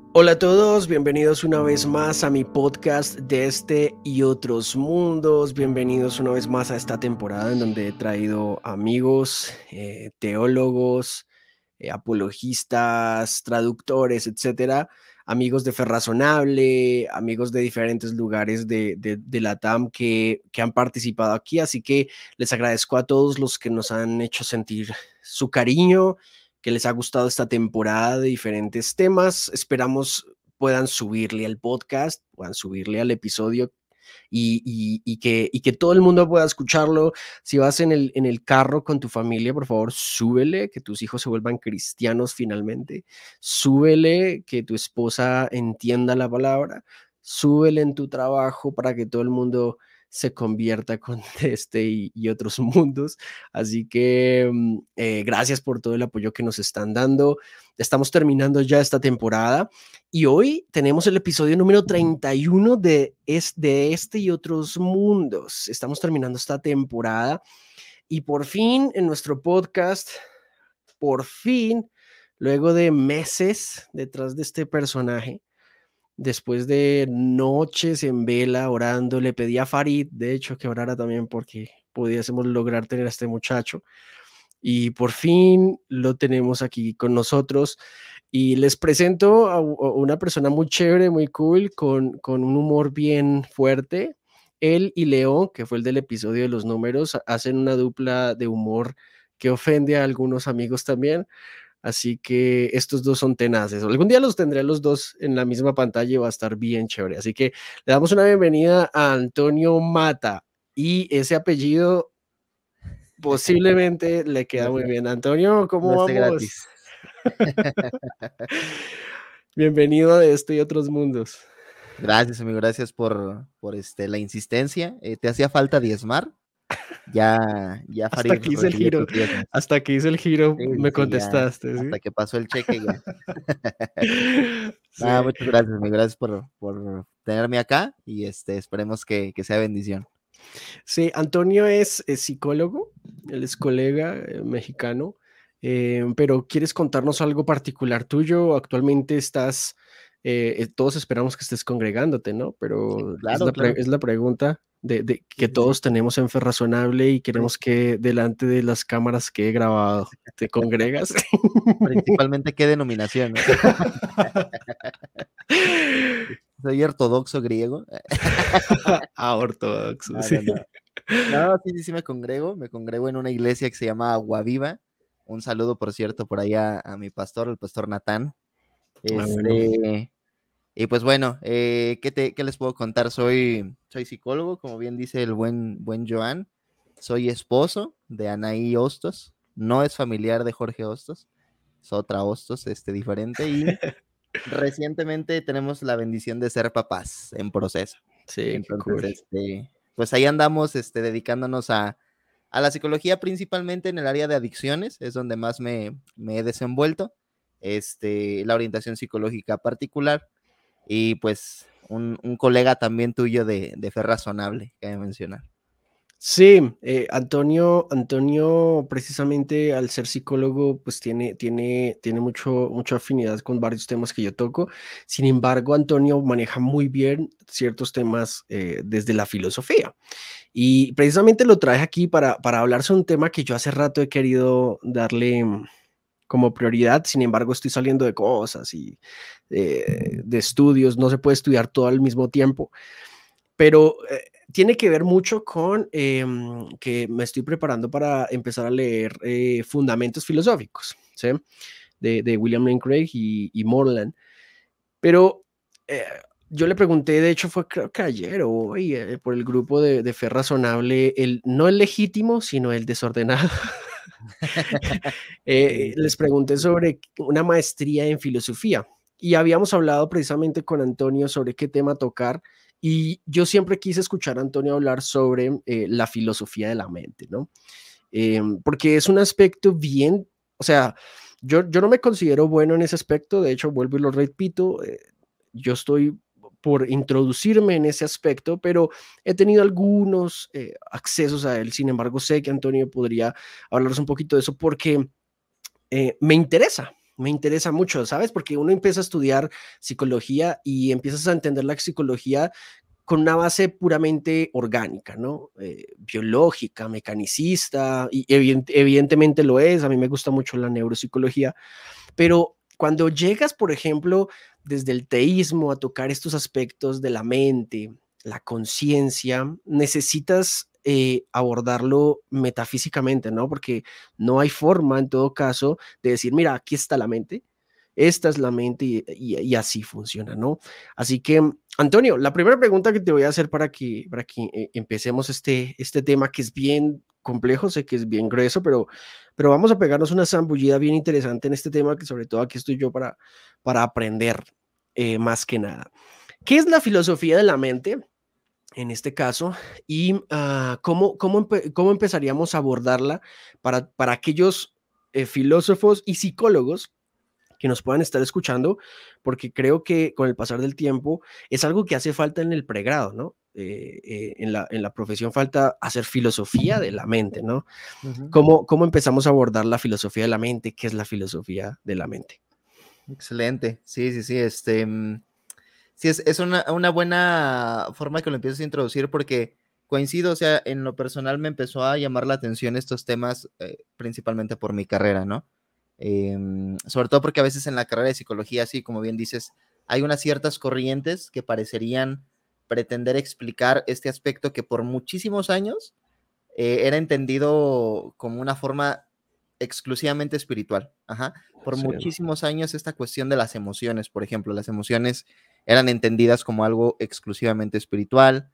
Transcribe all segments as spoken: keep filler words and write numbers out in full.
Hola a todos, bienvenidos una vez más a mi podcast de este y otros mundos. Bienvenidos una vez más a esta temporada en donde he traído amigos, eh, teólogos, eh, apologistas, traductores, etcétera, amigos de Fe Razonable, amigos de diferentes lugares de, de, de la T A M que, que han participado aquí. Así que les agradezco a todos los que nos han hecho sentir su cariño, que les ha gustado esta temporada de diferentes temas. Esperamos puedan subirle al podcast, puedan subirle al episodio y, y, y, que, y que todo el mundo pueda escucharlo. Si vas en el, en el carro con tu familia, por favor, súbele, que tus hijos se vuelvan cristianos finalmente. Súbele, que tu esposa entienda la palabra. Súbele en tu trabajo para que todo el mundo se convierta con este y, y otros mundos. Así que eh, gracias por todo el apoyo que nos están dando. Estamos terminando ya esta temporada y hoy tenemos el episodio número treinta y uno de, es, de este y otros mundos. Estamos terminando esta temporada y por fin en nuestro podcast, por fin, luego de meses detrás de este personaje, después de noches en vela orando, le pedí a Farid, de hecho, que orara también porque pudiésemos lograr tener a este muchacho. Y por fin lo tenemos aquí con nosotros. Y les presento a, a una persona muy chévere, muy cool, con, con un humor bien fuerte. Él y León, que fue el del episodio de los números, hacen una dupla de humor que ofende a algunos amigos también. Así que estos dos son tenaces. Algún día los tendré los dos en la misma pantalla y va a estar bien chévere. Así que le damos una bienvenida a Antonio Mata. Y ese apellido posiblemente le queda No muy sé, bien. Antonio, ¿cómo no esté vamos? gratis. Bienvenido a este y otros mundos. Gracias, amigo, gracias por, por este, la insistencia. Eh, ¿te hacía falta diezmar? Ya, ya Hasta Farid que hice el recibió giro, tus diezmos. hasta que hice el giro, Sí, sí, me sí, ya, contestaste, hasta ¿sí? que pasó el cheque ya. Nada, Sí. muchas gracias, amigo, gracias por, por tenerme acá y este, esperemos que, que sea bendición. Sí, Antonio es, es psicólogo, él es colega eh, mexicano, eh, pero ¿quieres contarnos algo particular tuyo? Actualmente estás, eh, eh, todos esperamos que estés congregándote, ¿no? Sí, Pero es claro, la, pre- claro. es la pregunta de, de Sí, que sí, sí. todos tenemos en Fe Razonable y Pri- queremos que delante de las cámaras que he grabado, ¿te congregas? Principalmente qué denominación, ¿no? Soy ortodoxo griego. Ah, ortodoxo, No, sí. no, no. No, sí, sí, sí me congrego, me congrego en una iglesia que se llama Agua Viva. Un saludo, por cierto, por allá a mi pastor, el pastor Natán. Ah, bueno. Este, y pues bueno, eh, ¿qué te, qué les puedo contar? Soy, soy psicólogo, como bien dice el buen, buen Joan. Soy esposo de Anaí Hostos. No es familiar de Jorge Hostos, es otra Hostos, este, diferente. Y recientemente tenemos la bendición de ser papás en proceso. Sí, qué Entonces, cool. este, pues ahí andamos, este, dedicándonos a, a la psicología principalmente en el área de adicciones, es donde más me, me he desenvuelto, este, la orientación psicológica particular y pues un, un colega también tuyo de, de Fe Razonable, que mencionar. Sí, eh, Antonio, Antonio, precisamente al ser psicólogo, pues tiene, tiene, tiene mucho, mucha afinidad con varios temas que yo toco. Sin embargo, Antonio maneja muy bien ciertos temas eh, desde la filosofía. Y precisamente lo traje aquí para, para hablar sobre un tema que yo hace rato he querido darle mm, como prioridad. Sin embargo, estoy saliendo de cosas y eh, de estudios. No se puede estudiar todo al mismo tiempo. Pero eh, tiene que ver mucho con eh, que me estoy preparando para empezar a leer eh, Fundamentos Filosóficos, ¿sí? De, de William Lane Craig y, y Moreland. Pero eh, yo le pregunté, de hecho fue creo que ayer o hoy, eh, por el grupo de, de Fe Razonable, el, no el legítimo, sino el desordenado. eh, les pregunté sobre una maestría en filosofía y habíamos hablado precisamente con Antonio sobre qué tema tocar y yo siempre quise escuchar a Antonio hablar sobre eh, la filosofía de la mente, ¿no? Eh, porque es un aspecto bien, o sea, yo, yo no me considero bueno en ese aspecto, de hecho, vuelvo y lo repito, eh, yo estoy por introducirme en ese aspecto, pero he tenido algunos eh, accesos a él, sin embargo, sé que Antonio podría hablarnos un poquito de eso porque eh, me interesa. me interesa mucho, ¿sabes? Porque uno empieza a estudiar psicología y empiezas a entender la psicología con una base puramente orgánica, ¿no? Eh, biológica, mecanicista, y evident evidentemente lo es, a mí me gusta mucho la neuropsicología, pero cuando llegas, por ejemplo, desde el teísmo a tocar estos aspectos de la mente, la conciencia, necesitas eh, abordarlo metafísicamente, ¿no? Porque no hay forma, en todo caso, de decir, mira, aquí está la mente, esta es la mente y, y- y así funciona, ¿no? Así que, Antonio, la primera pregunta que te voy a hacer para que, para que eh, empecemos este, este tema que es bien complejo, sé que es bien grueso, pero pero vamos a pegarnos una zambullida bien interesante en este tema, que sobre todo aquí estoy yo para, para aprender eh, más que nada. ¿Qué es la filosofía de la mente en este caso? ¿Y uh, cómo, cómo, empe cómo, empezaríamos a abordarla para, para aquellos eh, filósofos y psicólogos que nos puedan estar escuchando? Porque creo que con el pasar del tiempo es algo que hace falta en el pregrado, ¿no? Eh, eh, en, la, en la profesión falta hacer filosofía de la mente, ¿no? Ujú. ¿Cómo, ¿Cómo empezamos a abordar la filosofía de la mente? ¿Qué es la filosofía de la mente? Excelente. Sí, sí, sí. Este, mm, sí, es, es una, una buena forma que lo empiezas a introducir porque coincido, o sea, en lo personal me empezó a llamar la atención estos temas, eh, principalmente por mi carrera, ¿no? Em, sobre todo porque a veces en la carrera de psicología, así como bien dices, hay unas ciertas corrientes que parecerían pretender explicar este aspecto que por muchísimos años eh, era entendido como una forma exclusivamente espiritual. Ajá. Por Sí, muchísimos años esta cuestión de las emociones, por ejemplo, las emociones eran entendidas como algo exclusivamente espiritual,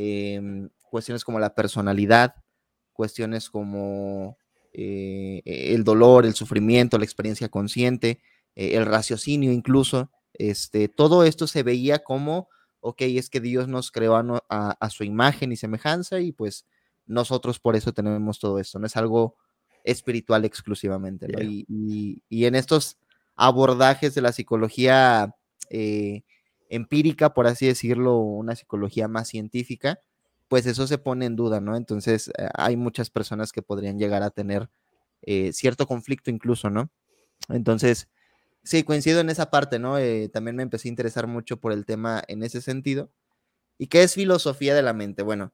eh, cuestiones como la personalidad, cuestiones como eh, el dolor, el sufrimiento, la experiencia consciente, eh, el raciocinio incluso, este, todo esto se veía como, ok, es que Dios nos creó a, no, a, a su imagen y semejanza y pues nosotros por eso tenemos todo esto, no es algo espiritual exclusivamente, ¿no? yeah. Y, y, y en estos abordajes de la psicología eh, empírica, por así decirlo, una psicología más científica, pues eso se pone en duda, ¿no? Entonces eh, hay muchas personas que podrían llegar a tener eh, cierto conflicto incluso, ¿no? Entonces, sí, coincido en esa parte, ¿no? Eh, también me empecé a interesar mucho por el tema en ese sentido. ¿Y qué es filosofía de la mente? Bueno,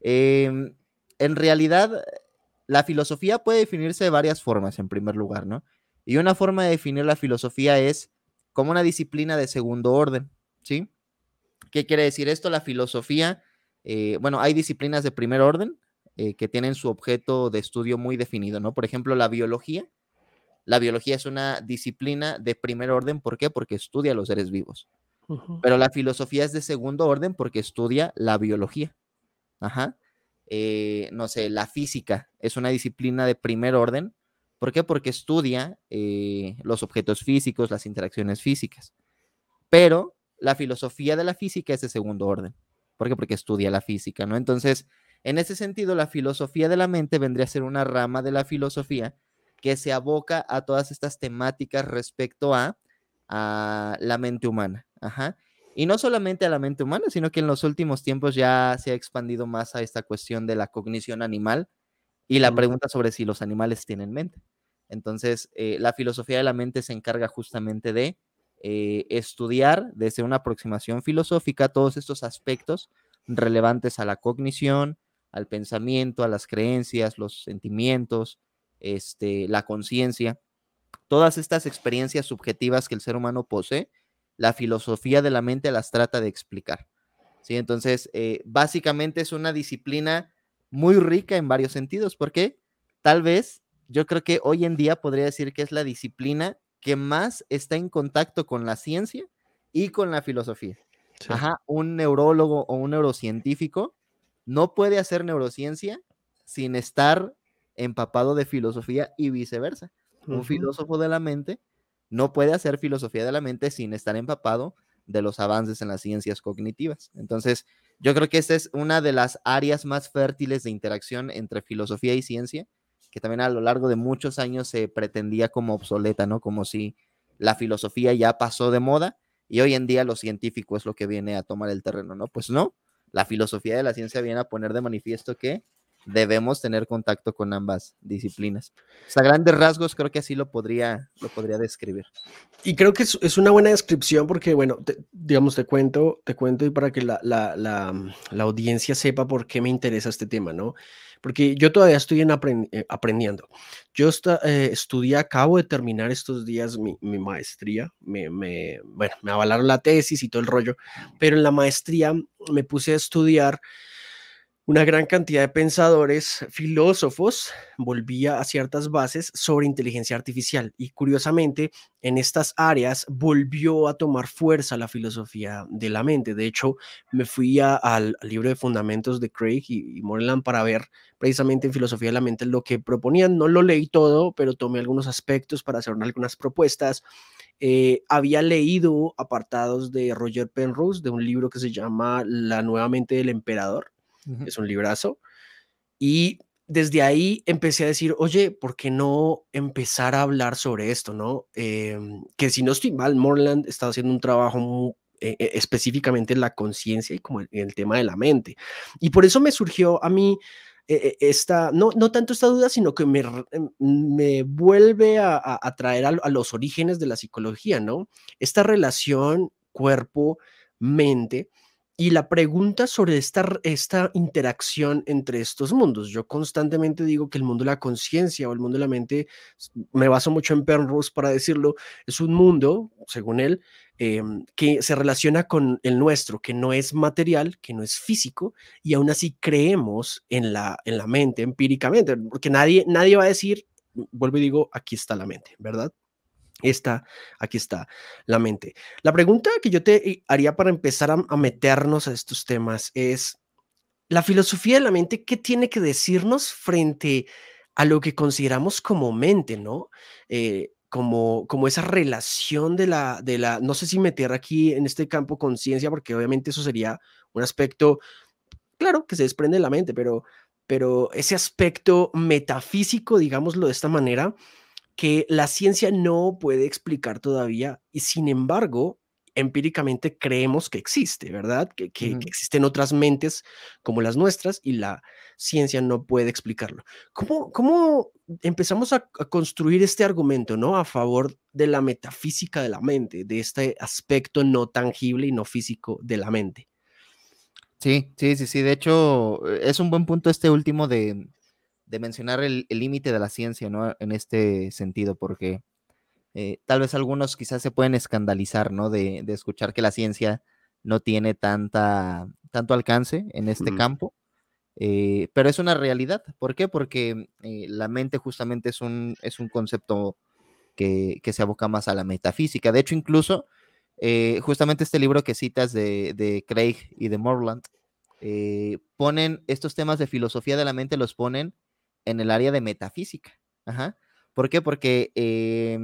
eh, en realidad la filosofía puede definirse de varias formas, en primer lugar, ¿no? Y una forma de definir la filosofía es como una disciplina de segundo orden, ¿sí? ¿Qué quiere decir esto? La filosofía, eh, bueno, hay disciplinas de primer orden eh, que tienen su objeto de estudio muy definido, ¿no? Por ejemplo, la biología. La biología es una disciplina de primer orden, ¿por qué? Porque estudia a los seres vivos. Uh -huh. Pero la filosofía es de segundo orden porque estudia la biología. Ajá. Eh, no sé, la física es una disciplina de primer orden. ¿Por qué? Porque estudia eh, los objetos físicos, las interacciones físicas. Pero la filosofía de la física es de segundo orden. ¿Por qué? Porque estudia la física, ¿no? Entonces, en ese sentido, la filosofía de la mente vendría a ser una rama de la filosofía que se aboca a todas estas temáticas respecto a, a la mente humana. Ajá. Y no solamente a la mente humana, sino que en los últimos tiempos ya se ha expandido más a esta cuestión de la cognición animal y la Uh -huh. pregunta sobre si los animales tienen mente. Entonces, eh, la filosofía de la mente se encarga justamente de eh, estudiar desde una aproximación filosófica todos estos aspectos relevantes a la cognición, al pensamiento, a las creencias, los sentimientos, este, la conciencia, todas estas experiencias subjetivas que el ser humano posee, la filosofía de la mente las trata de explicar. ¿Sí? Entonces, eh, básicamente es una disciplina muy rica en varios sentidos, porque tal vez yo creo que hoy en día podría decir que es la disciplina que más está en contacto con la ciencia y con la filosofía. Sí. Ajá, un neurólogo o un neurocientífico no puede hacer neurociencia sin estar empapado de filosofía y viceversa. Uh Un -huh. filósofo de la mente no puede hacer filosofía de la mente sin estar empapado de los avances en las ciencias cognitivas. Entonces, yo creo que esta es una de las áreas más fértiles de interacción entre filosofía y ciencia, que también a lo largo de muchos años se pretendía como obsoleta, ¿no? Como si la filosofía ya pasó de moda y hoy en día lo científico es lo que viene a tomar el terreno, ¿no? Pues no, la filosofía de la ciencia viene a poner de manifiesto que debemos tener contacto con ambas disciplinas. O sea, a grandes rasgos creo que así lo podría, lo podría describir. Y creo que es, es una buena descripción porque, bueno, te, digamos, te cuento, te cuento y para que la, la, la, la audiencia sepa por qué me interesa este tema, ¿no? Porque yo todavía estoy en aprend eh, aprendiendo. Yo esta, eh, estudié, acabo de terminar estos días mi, mi maestría, me, me, bueno, me avalaron la tesis y todo el rollo, pero en la maestría me puse a estudiar una gran cantidad de pensadores, filósofos, volvía a ciertas bases sobre inteligencia artificial y curiosamente en estas áreas volvió a tomar fuerza la filosofía de la mente. De hecho, me fui a, al, al libro de Fundamentos de Craig y, y Moreland para ver precisamente en filosofía de la mente lo que proponían. No lo leí todo, pero tomé algunos aspectos para hacer algunas propuestas. Eh, había leído apartados de Roger Penrose de un libro que se llama La nueva mente del emperador. Uh-huh. Es un librazo. Y desde ahí empecé a decir, oye, ¿por qué no empezar a hablar sobre esto, no? Eh, que si no estoy mal, Morland está haciendo un trabajo muy, eh, eh, específicamente en la conciencia y como en el tema de la mente. Y por eso me surgió a mí eh, esta, no, no tanto esta duda, sino que me, me vuelve a, a, a traer a, a los orígenes de la psicología, ¿no? Esta relación cuerpo-mente y la pregunta sobre esta, esta interacción entre estos mundos. Yo constantemente digo que el mundo de la conciencia o el mundo de la mente, me baso mucho en Penrose para decirlo, es un mundo, según él, eh, que se relaciona con el nuestro, que no es material, que no es físico, y aún así creemos en la, en la mente empíricamente, porque nadie, nadie va a decir, vuelvo y digo, aquí está la mente, ¿verdad? Está, aquí está la mente. La pregunta que yo te haría para empezar a, a meternos a estos temas es, la filosofía de la mente, ¿qué tiene que decirnos frente a lo que consideramos como mente, ¿no? Eh, como, como esa relación de la, de la, no sé si meter aquí en este campo conciencia, porque obviamente eso sería un aspecto, claro, que se desprende de la mente, pero, pero ese aspecto metafísico, digámoslo de esta manera, que la ciencia no puede explicar todavía y sin embargo, empíricamente creemos que existe, ¿verdad? Que, que, que Uh-huh. existen otras mentes como las nuestras y la ciencia no puede explicarlo. ¿Cómo, cómo empezamos a, a construir este argumento, ¿no? A favor de la metafísica de la mente, de este aspecto no tangible y no físico de la mente? Sí, sí, sí, sí. De hecho, eh, es un buen punto este último de, de mencionar el el límite de la ciencia, ¿no? En este sentido, porque eh, tal vez algunos quizás se pueden escandalizar, ¿no? De, de escuchar que la ciencia no tiene tanta, tanto alcance en este Mm, campo, eh, pero es una realidad. ¿Por qué? Porque eh, la mente justamente es un, es un concepto que, que se aboca más a la metafísica. De hecho, incluso eh, justamente este libro que citas de, de Craig y de Morland, eh, ponen estos temas de filosofía de la mente, los ponen en el área de metafísica. Ajá. ¿Por qué? Porque eh,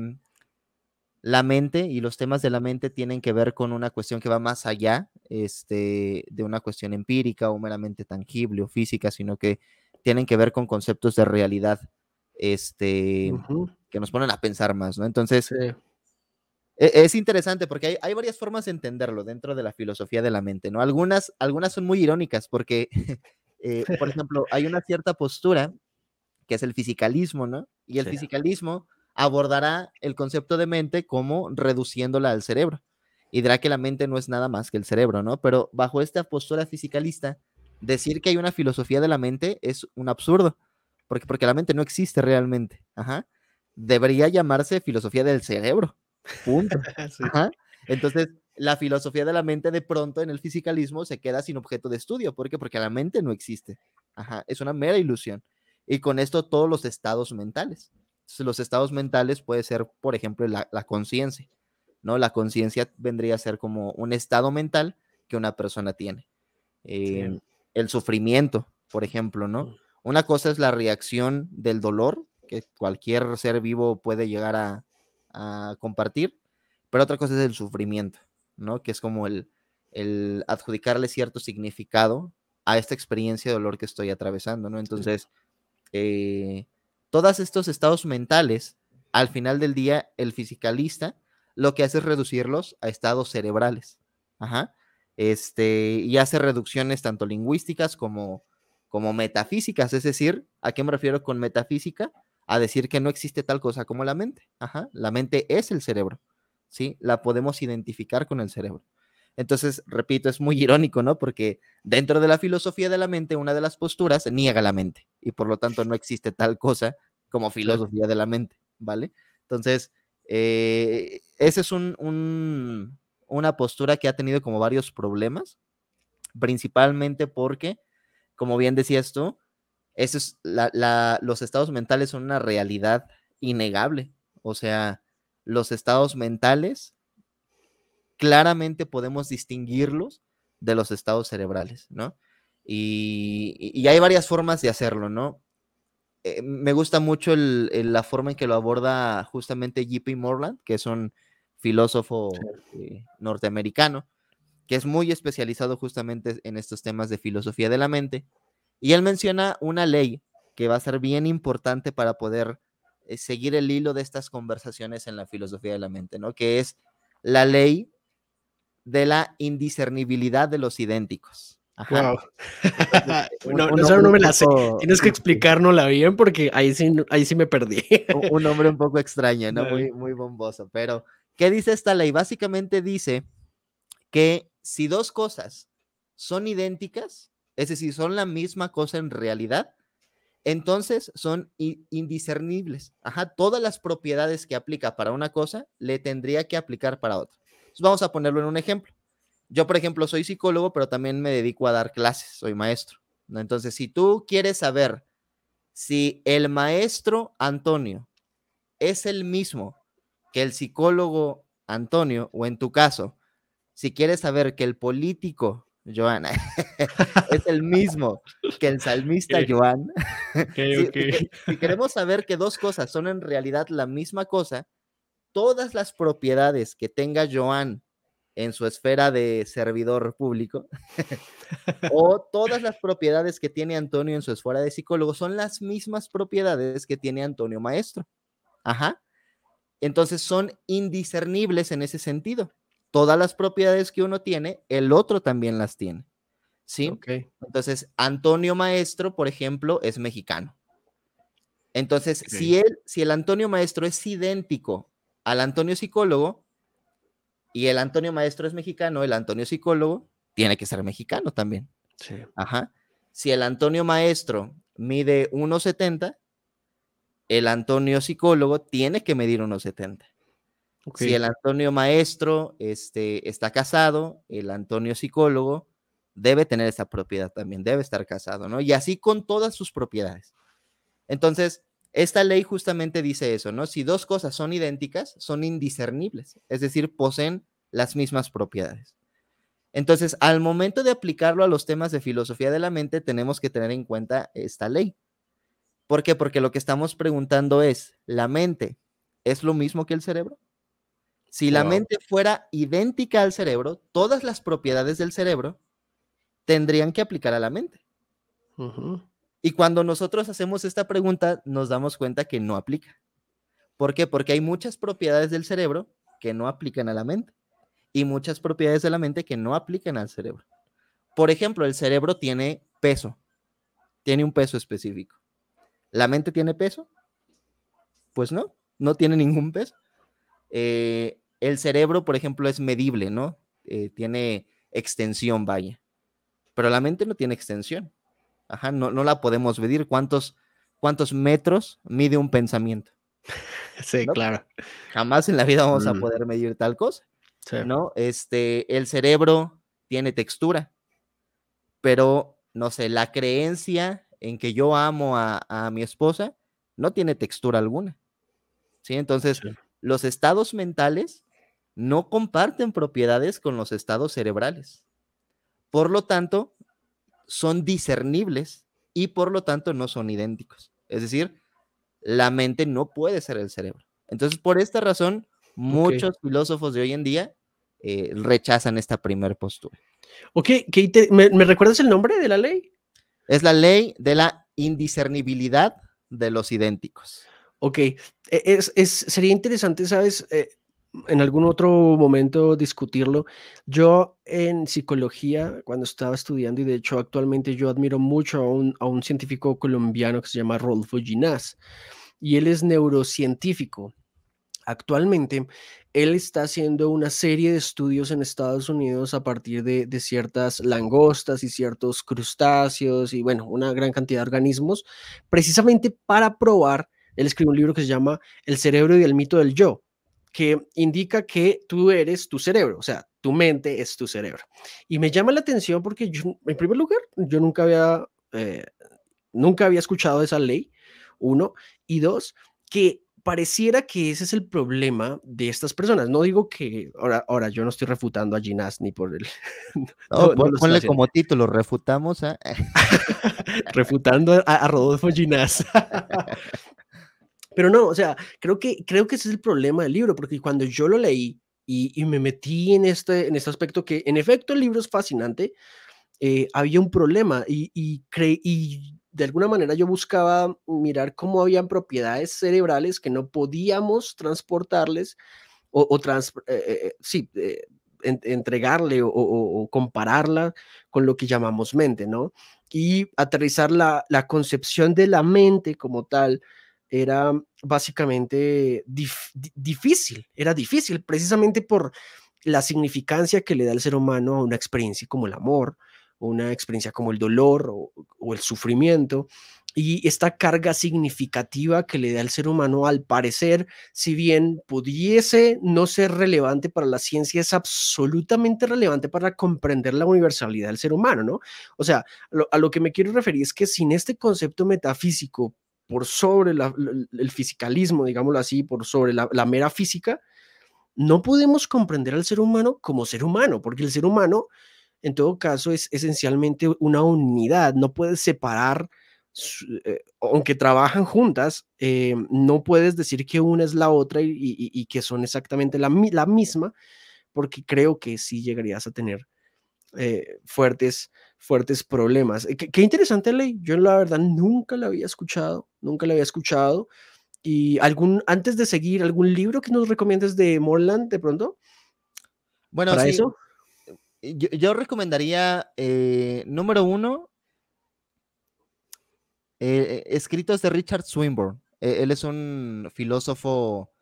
la mente y los temas de la mente tienen que ver con una cuestión que va más allá este, de una cuestión empírica o meramente tangible o física, sino que tienen que ver con conceptos de realidad este, ujú, que nos ponen a pensar más, ¿no? Entonces, sí. e- es interesante porque hay, hay varias formas de entenderlo dentro de la filosofía de la mente, ¿no? Algunas, algunas son muy irónicas porque, eh, por ejemplo, hay una cierta postura que es el fisicalismo, ¿no? Y el Sí. fisicalismo abordará el concepto de mente como reduciéndola al cerebro. Y dirá que la mente no es nada más que el cerebro, ¿no? Pero bajo esta postura fisicalista, decir que hay una filosofía de la mente es un absurdo, porque, porque la mente no existe realmente. Ajá. Debería llamarse filosofía del cerebro. Punto. Sí. Ajá. Entonces, la filosofía de la mente de pronto en el fisicalismo se queda sin objeto de estudio. ¿Por qué? Porque la mente no existe. Ajá. Es una mera ilusión. Y con esto todos los estados mentales. Entonces, los estados mentales puede ser, por ejemplo, la, la conciencia, ¿no? La conciencia vendría a ser como un estado mental que una persona tiene. Sí. Eh, el sufrimiento, por ejemplo, ¿no? Mm, Una cosa es la reacción del dolor, que cualquier ser vivo puede llegar a, a compartir, pero otra cosa es el sufrimiento, ¿no? Que es como el, el adjudicarle cierto significado a esta experiencia de dolor que estoy atravesando, ¿no? sí. Entonces, eh, todos estos estados mentales, al final del día, el fisicalista lo que hace es reducirlos a estados cerebrales. Ajá. Este, y hace reducciones tanto lingüísticas como, como metafísicas, es decir, ¿a qué me refiero con metafísica? A decir que no existe tal cosa como la mente. Ajá, la mente es el cerebro, ¿sí? La podemos identificar con el cerebro. Entonces, repito, es muy irónico, ¿no? Porque dentro de la filosofía de la mente, una de las posturas niega la mente y por lo tanto no existe tal cosa como filosofía de la mente, ¿vale? Entonces, eh, esa es un, un, una postura que ha tenido como varios problemas, principalmente porque, como bien decías tú, eso es la, la, los estados mentales son una realidad innegable. O sea, los estados mentales claramente podemos distinguirlos de los estados cerebrales, ¿no? Y, y hay varias formas de hacerlo, ¿no? Eh, me gusta mucho el, el, la forma en que lo aborda justamente J P Moreland, que es un filósofo eh, norteamericano, que es muy especializado justamente en estos temas de filosofía de la mente. Y él menciona una ley que va a ser bien importante para poder eh, seguir el hilo de estas conversaciones en la filosofía de la mente, ¿no? Que es la ley de la indiscernibilidad de los idénticos. Ajá. Wow. Entonces, un, no, un eso nombre no un me la sé. poco, Tienes que sí, sí, explicárnosla bien porque ahí sí, ahí sí me perdí. un, un nombre un poco extraño, ¿no? Dale. Muy, muy bomboso. Pero, ¿qué dice esta ley? Básicamente dice que si dos cosas son idénticas, es decir, son la misma cosa en realidad, entonces son indiscernibles. Ajá, todas las propiedades que aplica para una cosa le tendría que aplicar para otra. Entonces, vamos a ponerlo en un ejemplo. Yo, por ejemplo, soy psicólogo, pero también me dedico a dar clases, soy maestro, ¿no? Entonces, si tú quieres saber si el maestro Antonio es el mismo que el psicólogo Antonio, o en tu caso, si quieres saber que el político Joana es el mismo que el salmista Okay. Joan, Okay, si, okay. si, si queremos saber que dos cosas son en realidad la misma cosa, todas las propiedades que tenga Joan en su esfera de servidor público o todas las propiedades que tiene Antonio en su esfera de psicólogo son las mismas propiedades que tiene Antonio maestro. Ajá. Entonces son indiscernibles en ese sentido. Todas las propiedades que uno tiene, el otro también las tiene. ¿Sí? Okay. Entonces, Antonio maestro, por ejemplo, es mexicano. Entonces, Okay. si él, si el Antonio maestro es idéntico al Antonio psicólogo y el Antonio maestro es mexicano, el Antonio psicólogo tiene que ser mexicano también. Sí. Ajá. Si el Antonio maestro mide uno setenta, el Antonio psicólogo tiene que medir uno setenta. Okay. Si el Antonio maestro este, está casado, el Antonio psicólogo debe tener esa propiedad también, debe estar casado, ¿no? Y así con todas sus propiedades. Entonces, esta ley justamente dice eso, ¿no? Si dos cosas son idénticas, son indiscernibles, es decir, poseen las mismas propiedades. Entonces, al momento de aplicarlo a los temas de filosofía de la mente, tenemos que tener en cuenta esta ley. ¿Por qué? Porque lo que estamos preguntando es, ¿la mente es lo mismo que el cerebro? Si la Wow. mente fuera idéntica al cerebro, todas las propiedades del cerebro tendrían que aplicar a la mente. Uh-huh. Y cuando nosotros hacemos esta pregunta, nos damos cuenta que no aplica. ¿Por qué? Porque hay muchas propiedades del cerebro que no aplican a la mente y muchas propiedades de la mente que no aplican al cerebro. Por ejemplo, el cerebro tiene peso, tiene un peso específico. ¿La mente tiene peso? Pues no, no tiene ningún peso. Eh, el cerebro, por ejemplo, es medible, ¿no? Eh, tiene extensión, vaya. Pero la mente no tiene extensión. Ajá, no, no la podemos medir. ¿Cuántos, cuántos metros mide un pensamiento? Sí, ¿No? claro. Jamás en la vida vamos Mm. a poder medir tal cosa, Sí. ¿no? Este, el cerebro tiene textura, pero, no sé, la creencia en que yo amo a, a mi esposa no tiene textura alguna, ¿sí? Entonces, Sí. los estados mentales no comparten propiedades con los estados cerebrales. Por lo tanto, son discernibles y por lo tanto no son idénticos. Es decir, la mente no puede ser el cerebro. Entonces, por esta razón, muchos Okay. filósofos de hoy en día eh, rechazan esta primera postura. Ok, ¿qué te- ¿me, me recuerdas el nombre de la ley? Es la ley de la indiscernibilidad de los idénticos. Ok, e- es, es, sería interesante, ¿sabes? Eh, en algún otro momento discutirlo. Yo en psicología, cuando estaba estudiando, y de hecho actualmente yo admiro mucho a un, a un científico colombiano que se llama Rodolfo Ginás, y él es neurocientífico. Actualmente, él está haciendo una serie de estudios en Estados Unidos a partir de, de ciertas langostas y ciertos crustáceos y bueno, una gran cantidad de organismos, precisamente para probar. Él escribió un libro que se llama El cerebro y el mito del yo, que indica que tú eres tu cerebro, o sea, tu mente es tu cerebro. Y me llama la atención porque yo, en primer lugar, yo nunca había, eh, nunca había escuchado esa ley, uno, y dos, que pareciera que ese es el problema de estas personas. No digo que, ahora, ahora yo no estoy refutando a Ginás ni por el, No, no, no pon- lo estoy ponle haciendo. como título, refutamos a... Refutando a, a Rodolfo Ginás. Pero no, o sea, creo que, creo que ese es el problema del libro, porque cuando yo lo leí y, y me metí en este, en este aspecto que en efecto el libro es fascinante, eh, había un problema y, y, cre y de alguna manera yo buscaba mirar cómo habían propiedades cerebrales que no podíamos transportarles o, o trans, eh, eh, sí, eh, en, entregarle o, o, o, compararla con lo que llamamos mente, ¿no? Y aterrizar la, la concepción de la mente como tal era básicamente dif, difícil, era difícil precisamente por la significancia que le da el ser humano a una experiencia como el amor, una experiencia como el dolor o, o el sufrimiento, y esta carga significativa que le da el ser humano, al parecer, si bien pudiese no ser relevante para la ciencia, es absolutamente relevante para comprender la universalidad del ser humano, ¿no? O sea, lo, a lo que me quiero referir es que sin este concepto metafísico por sobre la, el fisicalismo, digámoslo así, por sobre la, la mera física, no podemos comprender al ser humano como ser humano, porque el ser humano, en todo caso, es esencialmente una unidad, no puedes separar, eh, aunque trabajan juntas, eh, no puedes decir que una es la otra y, y, y que son exactamente la, la, misma, porque creo que sí llegarías a tener eh, fuertes, fuertes problemas. Eh, qué, qué interesante ley, yo la verdad nunca la había escuchado, nunca la había escuchado. Y algún, antes de seguir, algún libro que nos recomiendes de Morland de pronto Bueno, para sí, eso. yo, yo recomendaría, eh, número uno, eh, escritos de Richard Swinburne. Eh, él es un filósofo,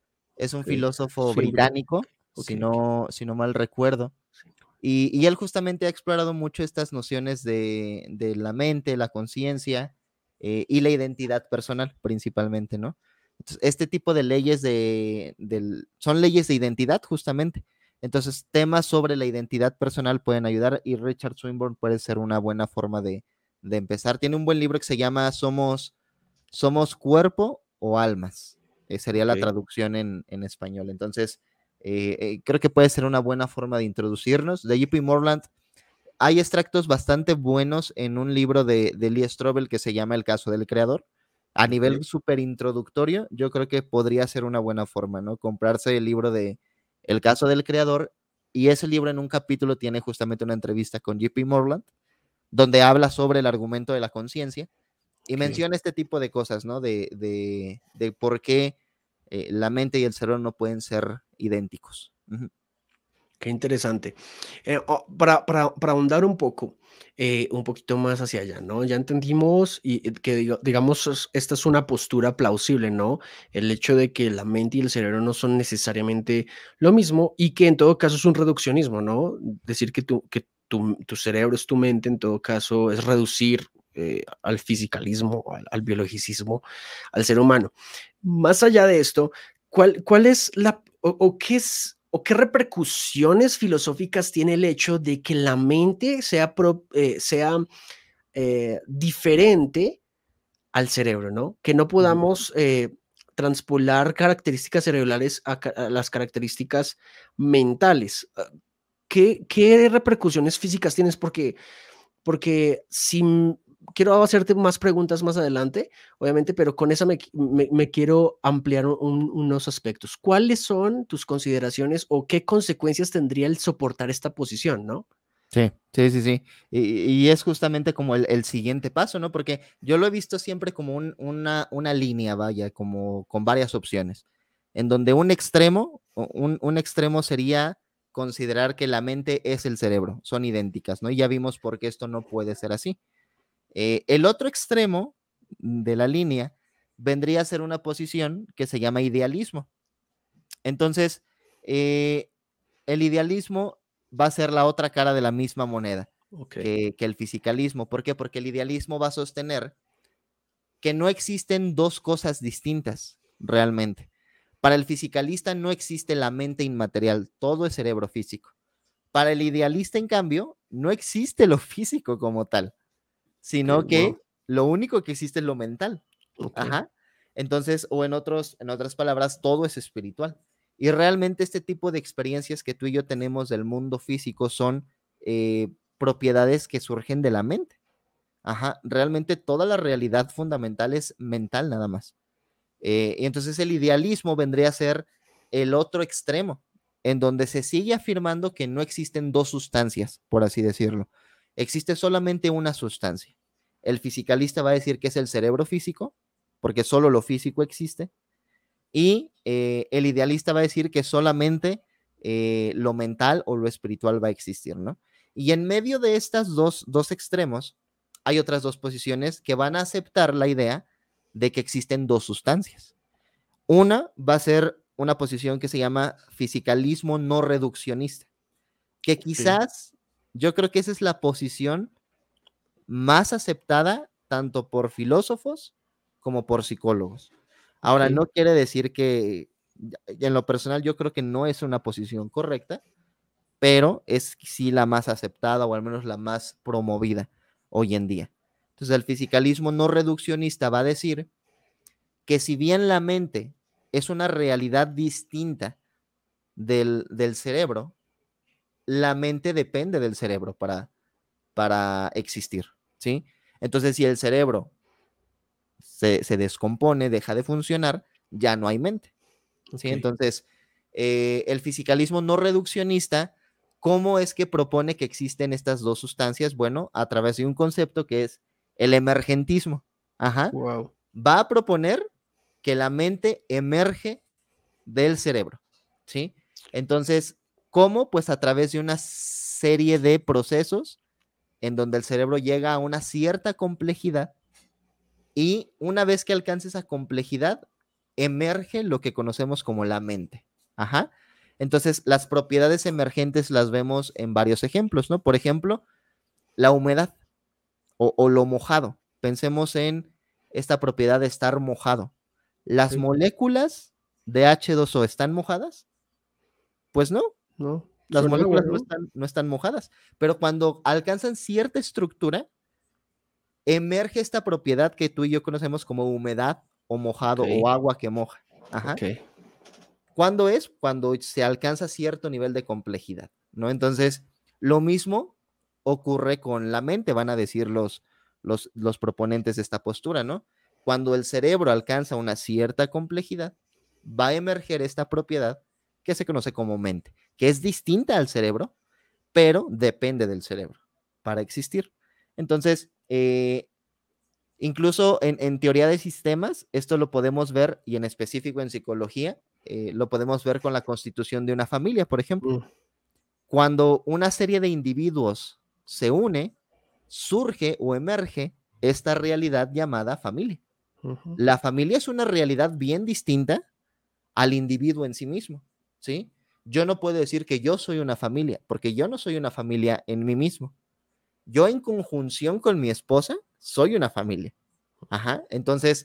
es un Okay. filósofo Swinburne. británico, Ok, si ok. no, si no mal recuerdo. Sí. Y, y él justamente ha explorado mucho estas nociones de, de la mente, la conciencia, eh, y la identidad personal, principalmente, ¿no? Entonces, este tipo de leyes de, del- son leyes de identidad, justamente. Entonces, temas sobre la identidad personal pueden ayudar, y Richard Swinburne puede ser una buena forma de, de empezar. Tiene un buen libro que se llama Somos, Somos Cuerpo o Almas, eh, sería Ok, la traducción en, en español. Entonces, eh, eh, creo que puede ser una buena forma de introducirnos. De J P. Morland hay extractos bastante buenos en un libro de, de Lee Strobel que se llama El caso del creador. A nivel ok. súper introductorio, yo creo que podría ser una buena forma, ¿no? Comprarse el libro de El caso del creador, y ese libro en un capítulo tiene justamente una entrevista con J P. Morland, donde habla sobre el argumento de la conciencia y Ok. menciona este tipo de cosas, ¿no? De, de, de por qué eh, la mente y el cerebro no pueden ser idénticos. Uh -huh. Qué interesante. Eh, oh, para, para, para ahondar un poco, eh, un poquito más hacia allá, ¿no? Ya entendimos y, y que, diga- digamos, es- esta es una postura plausible, ¿no? El hecho de que la mente y el cerebro no son necesariamente lo mismo y que en todo caso es un reduccionismo, ¿no? Decir que tu, que tu, tu cerebro es tu mente, en todo caso, es reducir eh, al fisicalismo, al, al biologicismo, al ser humano. Más allá de esto, ¿cuál, cuál es la, o, o qué es, o qué repercusiones filosóficas tiene el hecho de que la mente sea, pro, eh, sea eh, diferente al cerebro, ¿no? Que no Uh -huh. podamos eh, transpolar características cerebrales a, a, las características mentales. ¿Qué, ¿Qué repercusiones físicas tienes? Porque porque si quiero hacerte más preguntas más adelante, obviamente, pero con esa me, me, me quiero ampliar un, unos aspectos. ¿Cuáles son tus consideraciones o qué consecuencias tendría el soportar esta posición, no? Sí, sí, sí, sí. Y, y es justamente como el, el, siguiente paso, ¿no? Porque yo lo he visto siempre como un, una, una línea, vaya, como con varias opciones. en donde un extremo, un, un extremo sería considerar que la mente es el cerebro, son idénticas, ¿no? Y ya vimos por qué esto no puede ser así. Eh, el otro extremo de la línea vendría a ser una posición que se llama idealismo. Entonces, eh, el idealismo va a ser la otra cara de la misma moneda Okay. que, que el fisicalismo. ¿Por qué? Porque el idealismo va a sostener que no existen dos cosas distintas realmente. Para el fisicalista no existe la mente inmaterial, todo es cerebro físico. Para el idealista, en cambio, no existe lo físico como tal, sino Okay, que wow. lo único que existe es lo mental. Okay. Ajá. Entonces, o en, otros, en otras palabras, todo es espiritual. Y realmente este tipo de experiencias que tú y yo tenemos del mundo físico son eh, propiedades que surgen de la mente. Ajá. Realmente toda la realidad fundamental es mental nada más. Eh, y entonces el idealismo vendría a ser el otro extremo, en donde se sigue afirmando que no existen dos sustancias, por así decirlo. Existe solamente una sustancia. El fisicalista va a decir que es el cerebro físico, porque solo lo físico existe, y eh, el idealista va a decir que solamente eh, lo mental o lo espiritual va a existir, ¿no? Y en medio de estas dos, dos extremos, hay otras dos posiciones que van a aceptar la idea de que existen dos sustancias. Una va a ser una posición que se llama fisicalismo no reduccionista, que Okay. quizás yo creo que esa es la posición más aceptada tanto por filósofos como por psicólogos. Ahora, Okay. no quiere decir que en lo personal yo creo que no es una posición correcta, pero es sí la más aceptada o al menos la más promovida hoy en día. Entonces, el fisicalismo no reduccionista va a decir que si bien la mente es una realidad distinta del, del cerebro, la mente depende del cerebro para, para existir, ¿sí? Entonces, si el cerebro se, se descompone, deja de funcionar, ya no hay mente, ¿sí? Okay. Entonces, eh, el fisicalismo no reduccionista, ¿cómo es que propone que existen estas dos sustancias? Bueno, a través de un concepto que es el emergentismo. Ajá. Wow. Va a proponer que la mente emerge del cerebro, ¿sí? Entonces, ¿cómo? Pues a través de una serie de procesos en donde el cerebro llega a una cierta complejidad y una vez que alcance esa complejidad, emerge lo que conocemos como la mente. Ajá. Entonces, las propiedades emergentes las vemos en varios ejemplos, ¿no? Por ejemplo, la humedad o, o lo mojado. Pensemos en esta propiedad de estar mojado. ¿Las Okay. moléculas de hache dos o están mojadas? Pues no, No, las son agua, moléculas no ¿no? están, no están mojadas, pero cuando alcanzan cierta estructura, emerge esta propiedad que tú y yo conocemos como humedad o mojado Okay. o agua que moja. Ajá. Okay. ¿Cuándo es? Cuando se alcanza cierto nivel de complejidad, ¿no? Entonces, lo mismo ocurre con la mente, van a decir los, los, los proponentes de esta postura, ¿no? Cuando el cerebro alcanza una cierta complejidad, va a emerger esta propiedad que se conoce como mente, que es distinta al cerebro, pero depende del cerebro para existir. Entonces, eh, incluso en, en, teoría de sistemas, esto lo podemos ver, y en específico en psicología, eh, lo podemos ver con la constitución de una familia, por ejemplo. Mm. Cuando una serie de individuos se une, surge o emerge esta realidad llamada familia. Uh-huh. La familia es una realidad bien distinta al individuo en sí mismo, ¿sí? Yo no puedo decir que yo soy una familia, porque yo no soy una familia en mí mismo. Yo en conjunción con mi esposa soy una familia. Ajá. Entonces,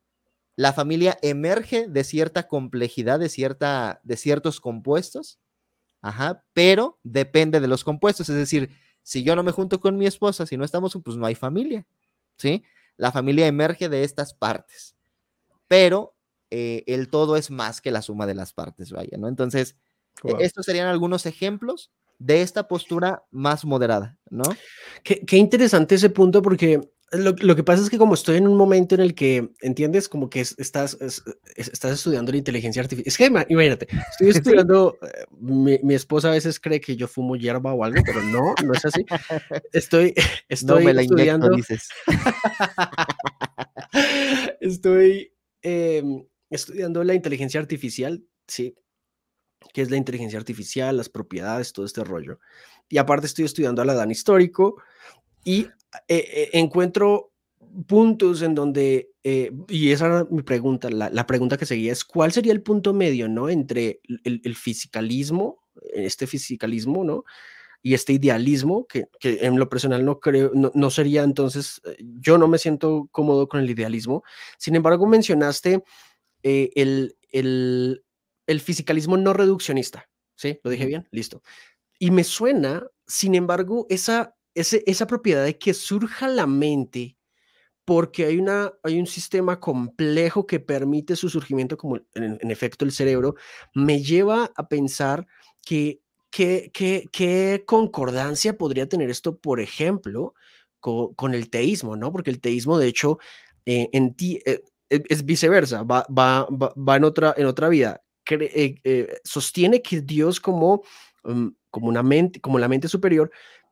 la familia emerge de cierta complejidad, de, cierta, de ciertos compuestos, ajá, pero depende de los compuestos. Es decir, si yo no me junto con mi esposa, si no estamos, pues no hay familia, ¿sí? La familia emerge de estas partes, pero eh, el todo es más que la suma de las partes, vaya, ¿no? Entonces, wow. Estos serían algunos ejemplos de esta postura más moderada, ¿no? Qué, qué interesante ese punto, porque lo, lo que pasa es que como estoy en un momento en el que, ¿entiendes? Como que es, estás, es, estás estudiando la inteligencia artificial. Es que imagínate, estoy estudiando, ¿sí? eh, mi, mi esposa a veces cree que yo fumo hierba o algo, pero no, no es así. Estoy, estoy no me la estudiando. Inyecto, dices. Estoy... Eh, estudiando la inteligencia artificial, sí, qué es la inteligencia artificial, las propiedades, todo este rollo. Y aparte estoy estudiando al Adán histórico y eh, eh, encuentro puntos en donde, eh, y esa era mi pregunta, la, la, pregunta que seguía es, ¿cuál sería el punto medio, ¿no? Entre el, el fisicalismo, este fisicalismo, ¿no? Y este idealismo, que, que en lo personal no creo, no, no sería entonces, yo no me siento cómodo con el idealismo. Sin embargo, mencionaste eh, el, el, el fisicalismo no reduccionista, ¿sí? ¿Lo dije Ujú. bien? Listo. Y me suena, sin embargo, esa, ese, esa propiedad de que surja la mente porque hay, una, hay un sistema complejo que permite su surgimiento, como en, en efecto el cerebro, me lleva a pensar que qué que, que concordancia podría tener esto, por ejemplo, con, con, el teísmo, ¿no? Porque el teísmo, de hecho, eh, en ti, eh, es viceversa, va, va, va, va en, otra, en otra vida. Cre eh, eh, sostiene que Dios como, um, como, una mente, como la mente superior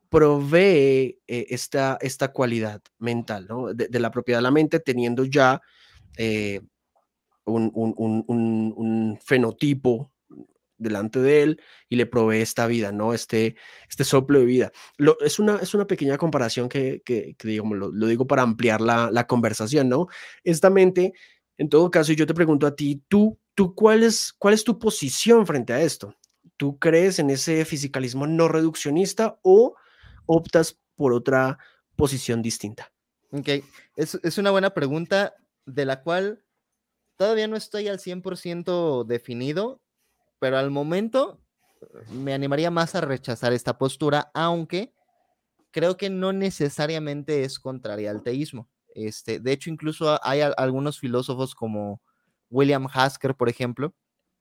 provee eh, esta, esta cualidad mental, ¿no? De, de, la propiedad de la mente, teniendo ya eh, un, un, un, un, un fenotipo delante de él y le provee esta vida, ¿no? Este, este soplo de vida. Lo, es, una, es una pequeña comparación que, que, que digamos, lo, lo, digo para ampliar la, la conversación, ¿no? Esta mente, en todo caso, yo te pregunto a ti, ¿tú, tú cuál, es, cuál es tu posición frente a esto? ¿Tú crees en ese fisicalismo no reduccionista o optas por otra posición distinta? Ok, es, es una buena pregunta de la cual todavía no estoy al cien por ciento definido, pero al momento me animaría más a rechazar esta postura, aunque creo que no necesariamente es contraria al teísmo. Este, de hecho, incluso hay a, algunos filósofos como William Hasker, por ejemplo.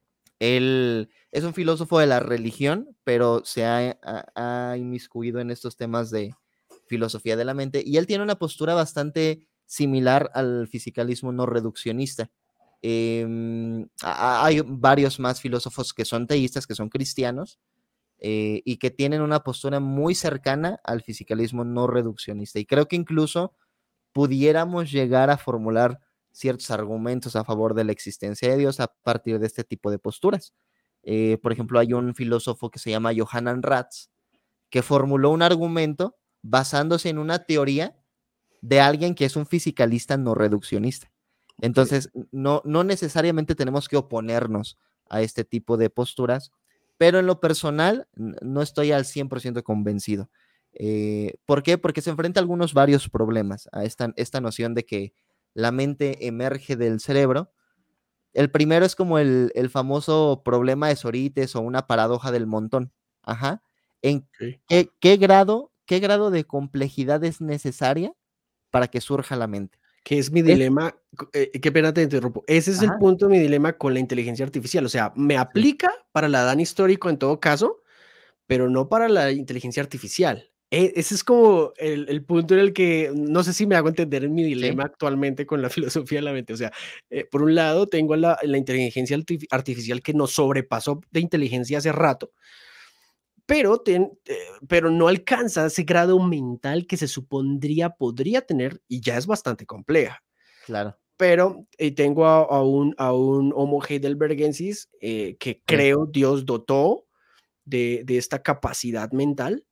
Él es un filósofo de la religión, pero se ha, ha, ha inmiscuido en estos temas de filosofía de la mente, y él tiene una postura bastante similar al fisicalismo no reduccionista. Eh, hay varios más filósofos que son teístas, que son cristianos, eh, y que tienen una postura muy cercana al fisicalismo no reduccionista. Y creo que incluso pudiéramos llegar a formular ciertos argumentos a favor de la existencia de Dios a partir de este tipo de posturas. Eh, por ejemplo, hay un filósofo que se llama Johanan Ratz, que formuló un argumento basándose en una teoría de alguien que es un fisicalista no reduccionista. Okay. Entonces, no, no necesariamente tenemos que oponernos a este tipo de posturas, pero en lo personal no estoy al cien por ciento convencido. Eh, ¿Por qué? Porque se enfrenta a algunos varios problemas a esta, esta noción de que la mente emerge del cerebro. El primero es como el, el famoso problema de Sorites o una paradoja del montón. Ajá. ¿En Okay. qué, qué grado, qué grado de complejidad es necesaria para que surja la mente? Que es mi Es, dilema, eh, qué pena te interrumpo. Ese es el ajá, punto de mi dilema con la inteligencia artificial. O sea, me sí, aplica para la Adán histórico en todo caso, pero no para la inteligencia artificial. E ese es como el el punto en el que no sé si me hago entender en mi sí, dilema actualmente con la filosofía de la mente. O sea, eh, por un lado tengo la la inteligencia arti artificial que nos sobrepasó de inteligencia hace rato, pero ten eh, pero no alcanza ese grado mental que se supondría podría tener y ya es bastante compleja. claro, Pero, eh, tengo a a un a un Homo heidelbergensis, eh, que sí, creo Dios dotó de de esta capacidad mental.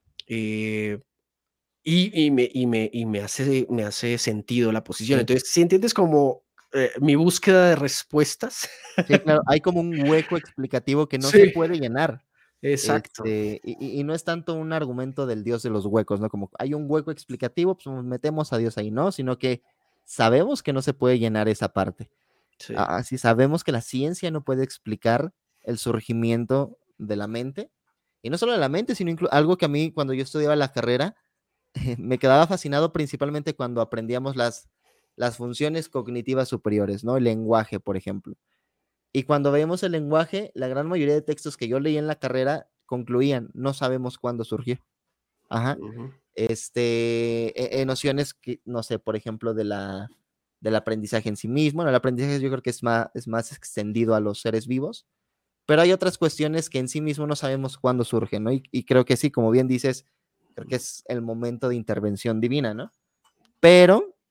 Eh, y y me y me y me hace me hace sentido la posición. sí, Entonces, ¿sí entiendes como, eh, mi búsqueda de respuestas? sí, claro, hay como un hueco explicativo que no se Sí, puede llenar. exacto. Este, y, y- y no es tanto un argumento del Dios de los huecos, ¿no? Como hay un hueco explicativo, pues nos metemos a Dios ahí, ¿no? Sino que sabemos que no se puede llenar esa parte. Sí. A- Así sabemos que la ciencia no puede explicar el surgimiento de la mente. Y no solo de la mente, sino inclu- algo que a mí, cuando yo estudiaba la carrera, me quedaba fascinado principalmente cuando aprendíamos las, las funciones cognitivas superiores, ¿no? El lenguaje, por ejemplo. Y cuando veíamos el lenguaje, la gran mayoría de textos que yo leí en la carrera concluían, no sabemos cuándo surgió. Ajá. Ujú. Este, e- en nociones que, no sé, por ejemplo, de la, del aprendizaje en sí mismo. Bueno, el aprendizaje yo creo que es más, es más extendido a los seres vivos, pero hay otras cuestiones que en sí mismo no sabemos cuándo surgen, ¿no? Y, y creo que sí, como bien dices, creo que es el momento de intervención divina, ¿no? Pero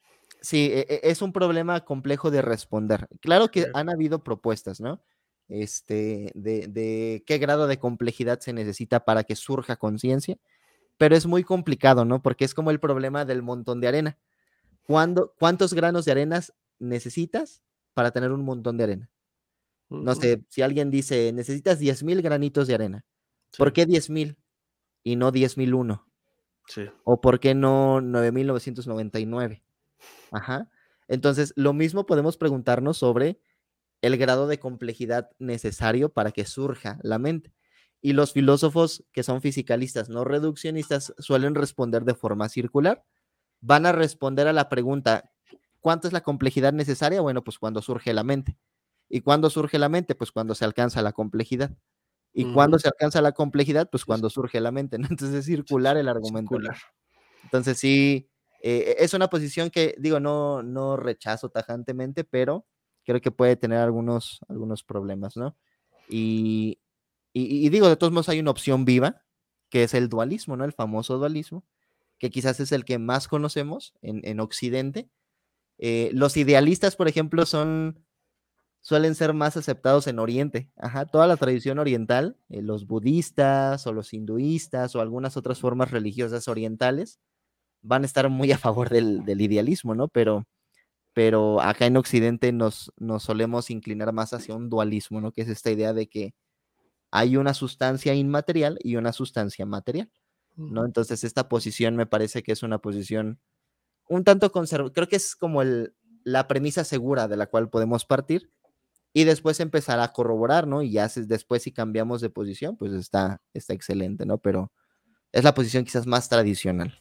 Sí, e- e- es un problema complejo de responder. Claro que Sí. han habido propuestas, ¿no? Este, de, de qué grado de complejidad se necesita para que surja conciencia, pero es muy complicado, ¿no? Porque es como el problema del montón de arena. ¿Cuándo, cuántos granos de arenas necesitas para tener un montón de arena? No Ujú. sé, si alguien dice, necesitas diez mil granitos de arena, Sí, ¿por qué diez mil y no diez mil uno? sí. ¿O por qué no nueve mil novecientos noventa y nueve? Ajá. Entonces, lo mismo podemos preguntarnos sobre el grado de complejidad necesario para que surja la mente. Y los filósofos que son fisicalistas no reduccionistas suelen responder de forma circular. Van a responder a la pregunta, ¿cuánto es la complejidad necesaria? Bueno, pues cuando surge la mente. ¿Y cuándo surge la mente? Pues cuando se alcanza la complejidad. ¿Y cuándo Ujú. se alcanza la complejidad? Pues Sí, sí, cuando surge la mente, ¿no? Entonces es sí, circular sí. el argumento. Circular. Entonces sí, eh, es una posición que, digo, no, no rechazo tajantemente, pero creo que puede tener algunos, algunos problemas, ¿no? Y, y, y digo, de todos modos hay una opción viva, que es el dualismo, ¿no? El famoso dualismo, que quizás es el que más conocemos en, en Occidente. Eh, los idealistas, por ejemplo, son, suelen ser más aceptados en Oriente. Ajá, toda la tradición oriental, eh, los budistas o los hinduistas o algunas otras formas religiosas orientales, van a estar muy a favor del, del idealismo, ¿no? Pero, pero acá en Occidente nos, nos solemos inclinar más hacia un dualismo, ¿no? Que es esta idea de que hay una sustancia inmaterial y una sustancia material, ¿no? Ujú. Entonces, esta posición me parece que es una posición un tanto conservadora, creo que es como el, la premisa segura de la cual podemos partir y después empezar a corroborar, ¿no? Y ya se, después si cambiamos de posición, pues está, está excelente, ¿no? Pero es la posición quizás más tradicional.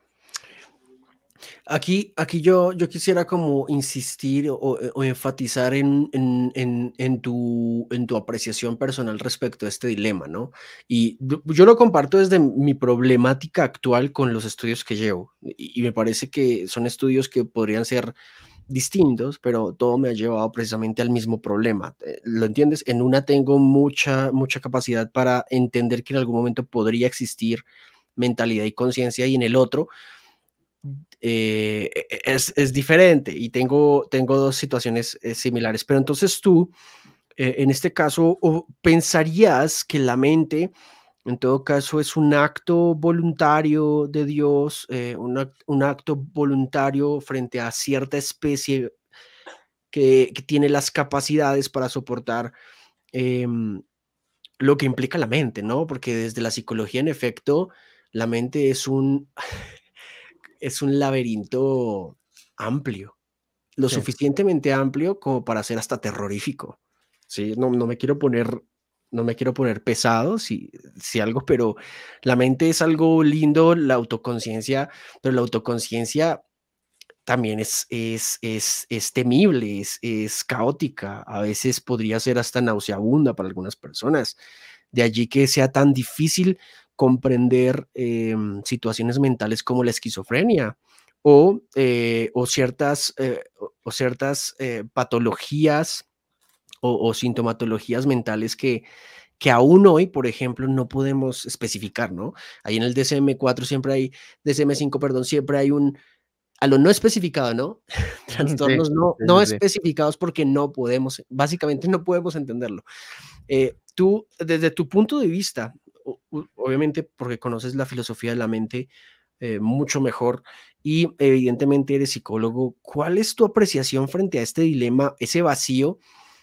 Aquí, aquí yo, yo quisiera como insistir o, o enfatizar en, en, en, en tu, en tu apreciación personal respecto a este dilema, ¿no? Y yo yo lo comparto desde mi problemática actual con los estudios que llevo. Y, y me parece que son estudios que podrían ser distintos, pero todo me ha llevado precisamente al mismo problema. Eh, ¿Lo entiendes? En una tengo mucha, mucha capacidad para entender que en algún momento podría existir mentalidad y conciencia y en el otro eh, e- es, es diferente y tengo, tengo dos situaciones eh, similares. Pero entonces tú, eh, en este caso, o pensarías que la mente, en todo caso, es un acto voluntario de Dios, eh, un, ac- un acto voluntario frente a cierta especie que, que tiene las capacidades para soportar em, lo que implica la mente, ¿no? Porque desde la psicología, en efecto, la mente es un, es un laberinto amplio, lo Sí. suficientemente amplio como para ser hasta terrorífico, ¿sí? No, no me quiero poner, no me quiero poner pesado, si, si algo, pero la mente es algo lindo, la autoconciencia, pero la autoconciencia también es, es, es, es temible, es, es caótica, a veces podría ser hasta nauseabunda para algunas personas. De allí que sea tan difícil comprender em, situaciones mentales como la esquizofrenia o, eh, o ciertas, eh, o, o ciertas eh, patologías o, o sintomatologías mentales que, que aún hoy, por ejemplo, no podemos especificar, ¿no? Ahí en el D S M cuatro siempre hay, D S M cinco, perdón, siempre hay un, a lo no especificado, ¿no? Sí, Trastornos no, sí, no sí, sí. especificados porque no podemos, básicamente no podemos entenderlo. Eh, tú, desde tu punto de vista, o- o- obviamente porque conoces la filosofía de la mente eh, mucho mejor y evidentemente eres psicólogo, ¿cuál es tu apreciación frente a este dilema, ese vacío,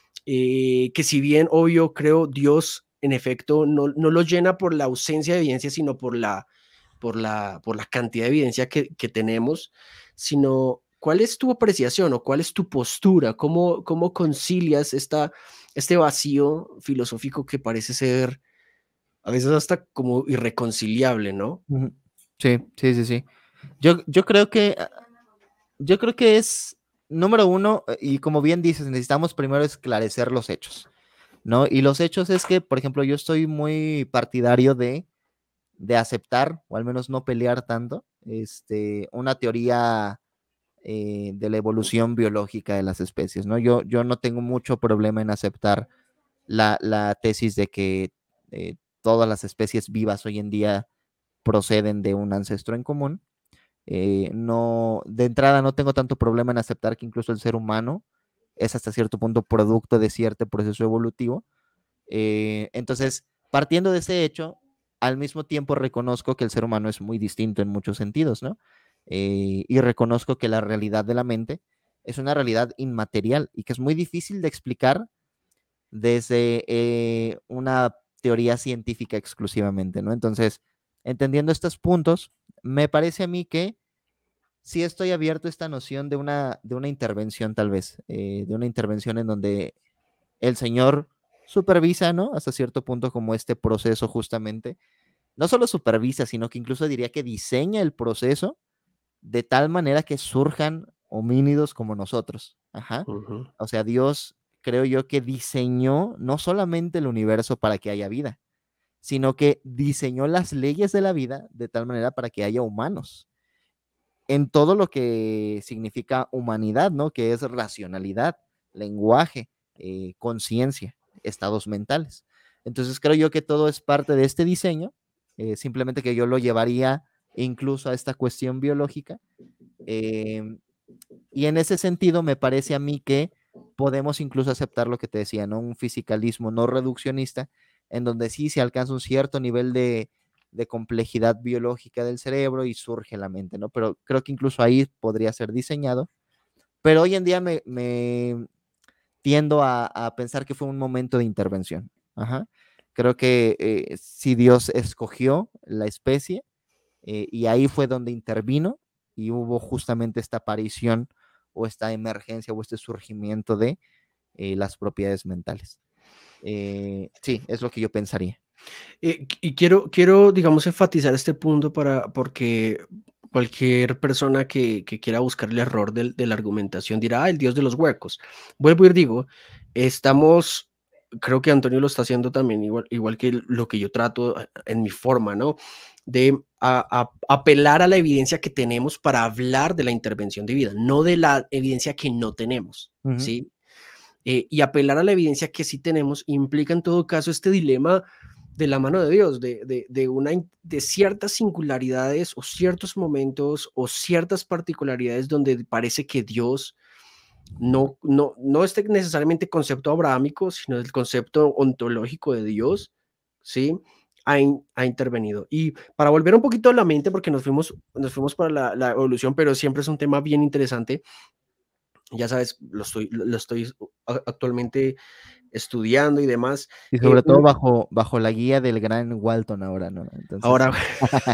eh, que si bien obvio creo Dios en efecto no, no lo llena por la ausencia de evidencia, sino por la, por la, por la cantidad de evidencia que, que tenemos, sino cuál es tu apreciación o cuál es tu postura, cómo, cómo concilias esta, este vacío filosófico que parece ser a veces hasta como irreconciliable, ¿no? Ujú. Sí, sí, sí, sí. Yo, yo creo que, ah, yo creo que es número uno, eh, y como bien dices, necesitamos primero esclarecer los hechos, ¿no? Y los hechos es que, por ejemplo, yo estoy muy partidario de, de aceptar, o al menos no pelear tanto, este, una teoría eh, de la evolución biológica de las especies, ¿no? Yo, yo no tengo mucho problema en aceptar la, la tesis de que eh, todas las especies vivas hoy en día proceden de un ancestro en común. Eh, no, de entrada no tengo tanto problema en aceptar que incluso el ser humano es hasta cierto punto producto de cierto proceso evolutivo. Eh, entonces, partiendo de ese hecho, al mismo tiempo reconozco que el ser humano es muy distinto en muchos sentidos, ¿no? Eh, y reconozco que la realidad de la mente es una realidad inmaterial y que es muy difícil de explicar desde eh, una teoría científica exclusivamente, ¿no? Entonces, entendiendo estos puntos, me parece a mí que sí estoy abierto a esta noción de una, de una intervención, tal vez, eh, de una intervención en donde el Señor supervisa, ¿no? Hasta cierto punto como este proceso justamente. No solo supervisa, sino que incluso diría que diseña el proceso de tal manera que surjan homínidos como nosotros. Ajá. Ujú. O sea, Dios, creo yo que diseñó no solamente el universo para que haya vida, sino que diseñó las leyes de la vida de tal manera para que haya humanos en todo lo que significa humanidad, ¿no? Que es racionalidad, lenguaje, eh, conciencia, estados mentales. Entonces creo yo que todo es parte de este diseño, eh, simplemente que yo lo llevaría incluso a esta cuestión biológica. Eh, y en ese sentido me parece a mí que podemos incluso aceptar lo que te decía, ¿no? Un fisicalismo no reduccionista, en donde sí se alcanza un cierto nivel de, de complejidad biológica del cerebro y surge la mente, ¿no? Pero creo que incluso ahí podría ser diseñado. Pero hoy en día me, me tiendo a, a, pensar que fue un momento de intervención. Ajá. Creo que eh, si Dios escogió la especie, eh, y ahí fue donde intervino y hubo justamente esta aparición o esta emergencia o este surgimiento de eh, las propiedades mentales. Eh, sí, es lo que yo pensaría. Eh, y quiero, quiero, digamos, enfatizar este punto para, porque cualquier persona que, que quiera buscar el error del- de la argumentación dirá, ah, el Dios de los huecos. Vuelvo y digo, estamos, creo que Antonio lo está haciendo también, igual, igual que lo que yo trato eh, en mi forma, ¿no? De a- a- apelar a la evidencia que tenemos para hablar de la intervención divina, no de la evidencia que no tenemos, Uh -huh. ¿sí? Eh, y apelar a la evidencia que sí tenemos implica en todo caso este dilema de la mano de Dios, de, de, de, una, de ciertas singularidades o ciertos momentos o ciertas particularidades donde parece que Dios no, no, no este necesariamente concepto abrahámico, sino el concepto ontológico de Dios, ¿sí? Ha, in, ha, intervenido. Y para volver un poquito a la mente, porque nos fuimos, nos fuimos para la, la evolución, pero siempre es un tema bien interesante. Ya sabes, lo estoy, lo estoy actualmente estudiando y demás. Y Eh, sobre todo un, bajo, bajo la guía del gran Walton ahora, ¿no? Entonces. ahora,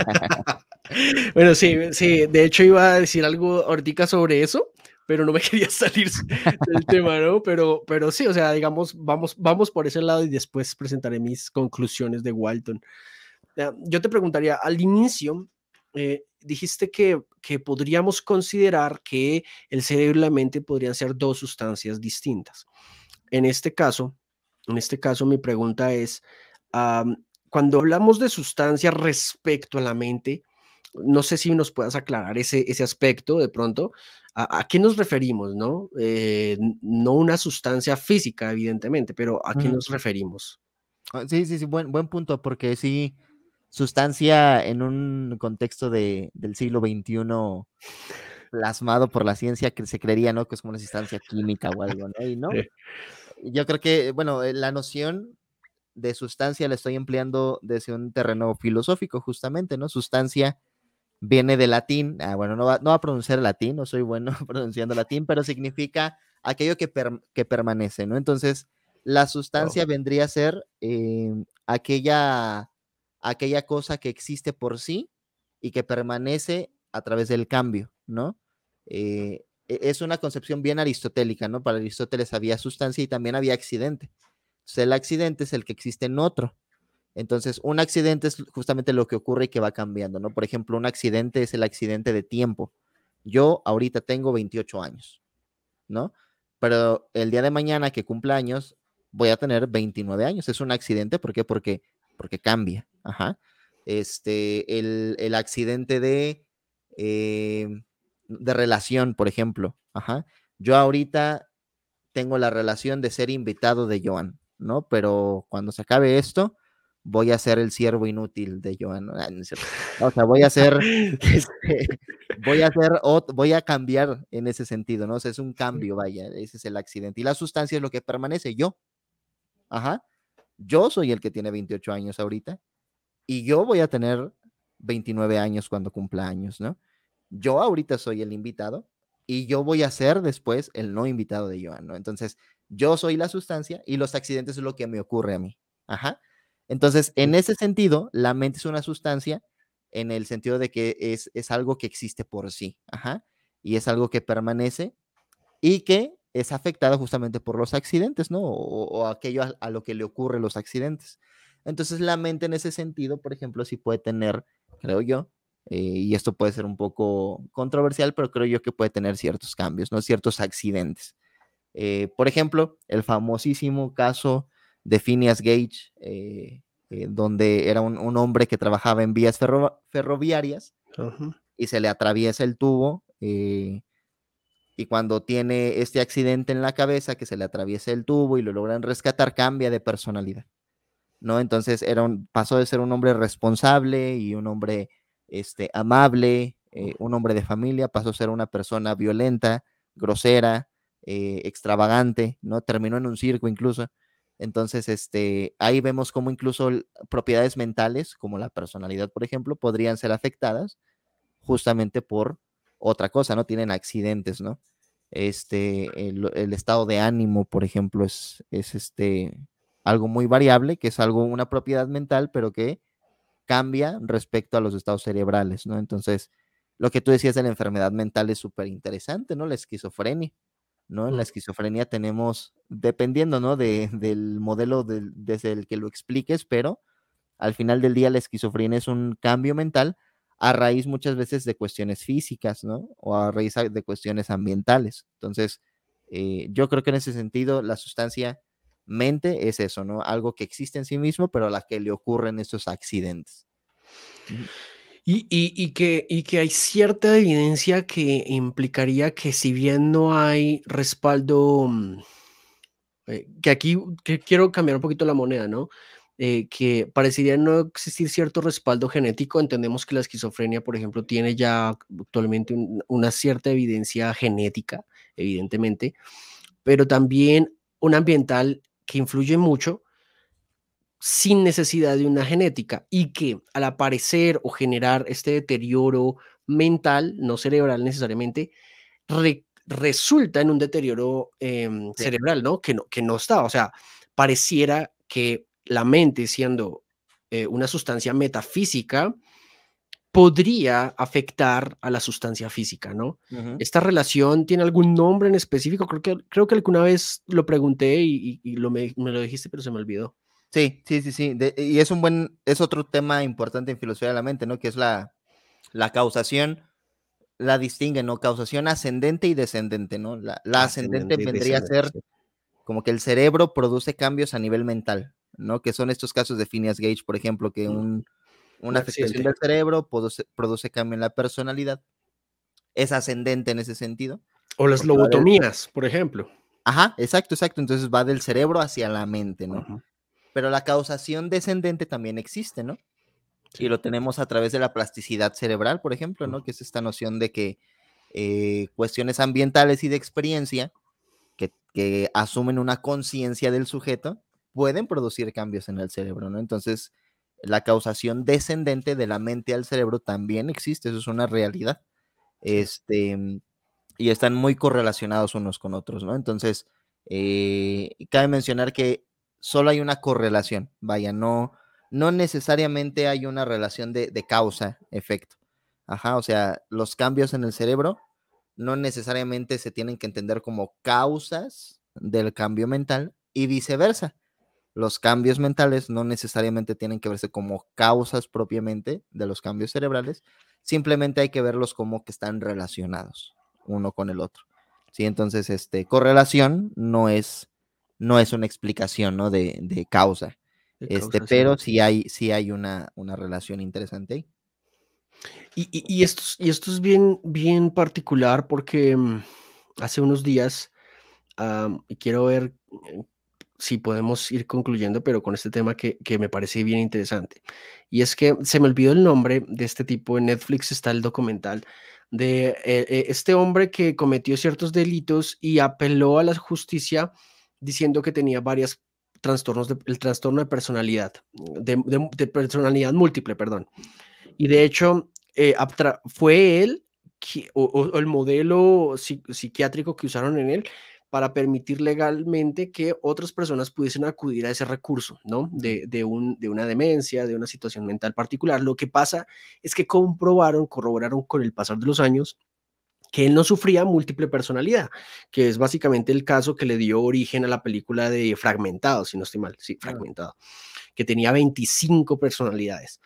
bueno, sí, sí, de hecho iba a decir algo ahorita sobre eso, pero no me quería salir del tema, ¿no? Pero, pero sí, o sea, digamos, vamos, vamos por ese lado y después presentaré mis conclusiones de Walton. Yo te preguntaría, al inicio, eh, dijiste que, que podríamos considerar que el cerebro y la mente podrían ser dos sustancias distintas. En este caso, en este caso mi pregunta es, um, cuando hablamos de sustancias respecto a la mente, no sé si nos puedas aclarar ese, ese aspecto de pronto. ¿A, a qué nos referimos, no? Eh, no una sustancia física, evidentemente, pero ¿a Uh qué -huh. nos referimos? Sí, sí, sí, buen, buen punto, porque sí, sustancia en un contexto de, del siglo veintiuno plasmado por la ciencia que se creería, ¿no? Que es como una sustancia química o algo, ¿no? Y no, Eh, yo creo que, bueno, eh, la noción de sustancia la estoy empleando desde un terreno filosófico, justamente, ¿no? Sustancia viene de latín, ah, bueno, no va, no va a pronunciar latín, no soy bueno pronunciando latín, pero significa aquello que, per, que permanece, ¿no? Entonces, la wow. sustancia vendría a ser eh, aquella, aquella cosa que existe por sí y que permanece a través del cambio, ¿no? Eh, es una concepción bien aristotélica, ¿no? Para Aristóteles había sustancia y también había accidente. Entonces, el accidente es el que existe en otro. Entonces, un accidente es justamente lo que ocurre y que va cambiando, ¿no? Por ejemplo, un accidente es el accidente de tiempo. Yo ahorita tengo veintiocho años, ¿no? Pero el día de mañana que cumpla años, voy a tener veintinueve años. Es un accidente, ¿por qué? Porque, porque cambia. Ajá. Este, el, el accidente de, eh, de relación, por ejemplo. Ajá. Yo ahorita tengo la relación de ser invitado de Joan, ¿no? Pero cuando se acabe esto, voy a ser el siervo inútil de Joan, ¿no? Ah, no es cierto. O sea, voy a ser, este, voy a hacer, ot- voy a cambiar en ese sentido, ¿no? O sea, es un Sí. cambio, vaya, ese es el accidente. Y la sustancia es lo que permanece, yo, ajá. Yo soy el que tiene veintiocho años ahorita y yo voy a tener veintinueve años cuando cumpla años, ¿no? Yo ahorita soy el invitado y yo voy a ser después el no invitado de Joan, ¿no? Entonces, yo soy la sustancia y los accidentes es lo que me ocurre a mí. Ajá. Entonces, en ese sentido, la mente es una sustancia en el sentido de que es, es algo que existe por sí. Ajá. Y es algo que permanece y que es afectada justamente por los accidentes, ¿no? O, o aquello a, a, lo que le ocurre los accidentes. Entonces la mente en ese sentido, por ejemplo, sí puede tener, creo yo, eh, y esto puede ser un poco controversial, pero creo yo que puede tener ciertos cambios, ¿no? Ciertos accidentes. Eh, por ejemplo, el famosísimo caso de Phineas Gage, eh, eh, donde era un, un, hombre que trabajaba en vías ferro ferroviarias Ajá. y se le atraviesa el tubo. Eh, y cuando tiene este accidente en la cabeza, que se le atraviesa el tubo y lo logran rescatar, cambia de personalidad, ¿no? Entonces era un, pasó de ser un hombre responsable y un hombre este, amable, eh, un hombre de familia, pasó a ser una persona violenta, grosera, eh, extravagante, ¿no? Terminó en un circo incluso. Entonces, este, ahí vemos cómo incluso propiedades mentales, como la personalidad, por ejemplo, podrían ser afectadas justamente por otra cosa, ¿no? Tienen accidentes, ¿no? Este, el, el estado de ánimo, por ejemplo, es, es este, algo muy variable, que es algo, una propiedad mental, pero que cambia respecto a los estados cerebrales, ¿no? Entonces, lo que tú decías de la enfermedad mental es súper interesante, ¿no? La esquizofrenia, ¿no? En la esquizofrenia tenemos, dependiendo, ¿no? De, del modelo del, desde el que lo expliques, pero al final del día la esquizofrenia es un cambio mental a raíz muchas veces de cuestiones físicas, ¿no? O a raíz de cuestiones ambientales. Entonces, eh, yo creo que en ese sentido la sustancia mente es eso, ¿no? Algo que existe en sí mismo, pero a la que le ocurren estos accidentes. Y, y, y, que, y que hay cierta evidencia que implicaría que si bien no hay respaldo, mm, eh, que aquí que quiero cambiar un poquito la moneda, ¿no? Eh, que parecería no existir cierto respaldo genético. Entendemos que la esquizofrenia, por ejemplo, tiene ya actualmente un- una cierta evidencia genética, evidentemente, pero también un ambiental que influye mucho sin necesidad de una genética y que al aparecer o generar este deterioro mental, no cerebral necesariamente, re- resulta en un deterioro em, Sí. cerebral, ¿no? Que, ¿no? que no está, o sea, pareciera que la mente siendo eh, una sustancia metafísica podría afectar a la sustancia física, ¿no? Uh -huh. ¿Esta relación tiene algún nombre en específico? Creo que, creo que alguna vez lo pregunté y, y, y lo me, me lo dijiste, pero se me olvidó. Sí, sí, sí, sí. De, y es un buen, es otro tema importante en filosofía de la mente, ¿no? Que es la, la causación, la distingue, ¿no? Causación ascendente y descendente, ¿no? La, la ascendente Ascendente y vendría a descendente, ser sí. como que el cerebro produce cambios a nivel mental, ¿no? Que son estos casos de Phineas Gage, por ejemplo, que Mm, un, un una afectación accidente. del cerebro produce, produce cambio en la personalidad, es ascendente en ese sentido, O las porque va del, lobotomías, por ejemplo. ajá, exacto, exacto, entonces va del cerebro hacia la mente, ¿no? Ujú, Pero la causación descendente también existe, ¿no? Y sí. lo tenemos a través de la plasticidad cerebral, por ejemplo, Ujú, ¿no? Que es esta noción de que eh, cuestiones ambientales y de experiencia que, que asumen una conciencia del sujeto pueden producir cambios en el cerebro, ¿no? Entonces, la causación descendente de la mente al cerebro también existe, eso es una realidad. sí. Este, y están muy correlacionados unos con otros, ¿no? Entonces, eh, cabe mencionar que solo hay una correlación, vaya, no, no necesariamente hay una relación de, de causa-efecto. Ajá, o sea, los cambios en el cerebro no necesariamente se tienen que entender como causas del cambio mental y viceversa. Los cambios mentales no necesariamente tienen que verse como causas propiamente de los cambios cerebrales, simplemente hay que verlos como que están relacionados uno con el otro. Sí, entonces, este, correlación no es, no es una explicación, ¿no? de, de causa, De este, causación. pero sí hay, sí hay una, una relación interesante ahí. Y, y, y esto, es- y esto es bien, bien particular porque mm, hace unos días, am, y quiero ver, eh, si podemos ir concluyendo, pero con este tema que, que me parece bien interesante. Y es que se me olvidó el nombre de este tipo. En Netflix está el documental de eh, eh, este hombre que cometió ciertos delitos y apeló a la justicia diciendo que tenía varios trastornos, de, el trastorno de personalidad, de, de, de personalidad múltiple, perdón. Y de hecho, eh, fue él que, o, o, el modelo psiquiátrico que usaron en él para permitir legalmente que otras personas pudiesen acudir a ese recurso, ¿no? De, de, un, de una demencia, de una situación mental particular. Lo que pasa es que comprobaron, corroboraron con el pasar de los años que él no sufría múltiple personalidad, que es básicamente el caso que le dio origen a la película de Fragmentado, si no estoy mal, sí, Fragmentado, que tenía veinticinco personalidades.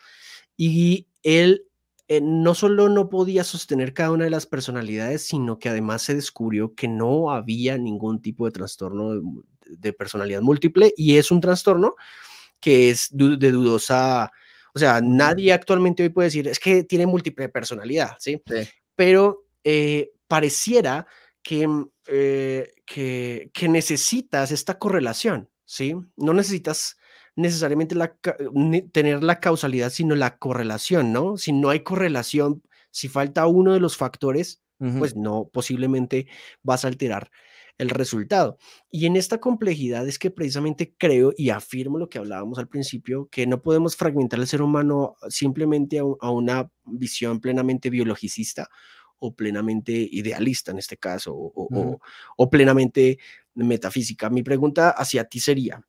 Y él eh, no solo no podía sostener cada una de las personalidades, sino que además se descubrió que no había ningún tipo de trastorno de, de personalidad múltiple, y es un trastorno que es de dudosa, o sea, uh-huh. Nadie actualmente hoy puede decir, es que tiene múltiple personalidad, ¿sí? Sí. Pero eh, pareciera que, eh, que, que necesitas esta correlación, ¿sí? No necesitas necesariamente la, tener la causalidad, sino la correlación, ¿no? Si no hay correlación, si falta uno de los factores, uh-huh. Pues no, posiblemente vas a alterar el resultado. Y en esta complejidad es que precisamente creo y afirmo lo que hablábamos al principio, que no podemos fragmentar al ser humano simplemente a, a una visión plenamente biologicista o plenamente idealista en este caso, o, uh-huh. o, o plenamente metafísica. Mi pregunta hacia ti sería,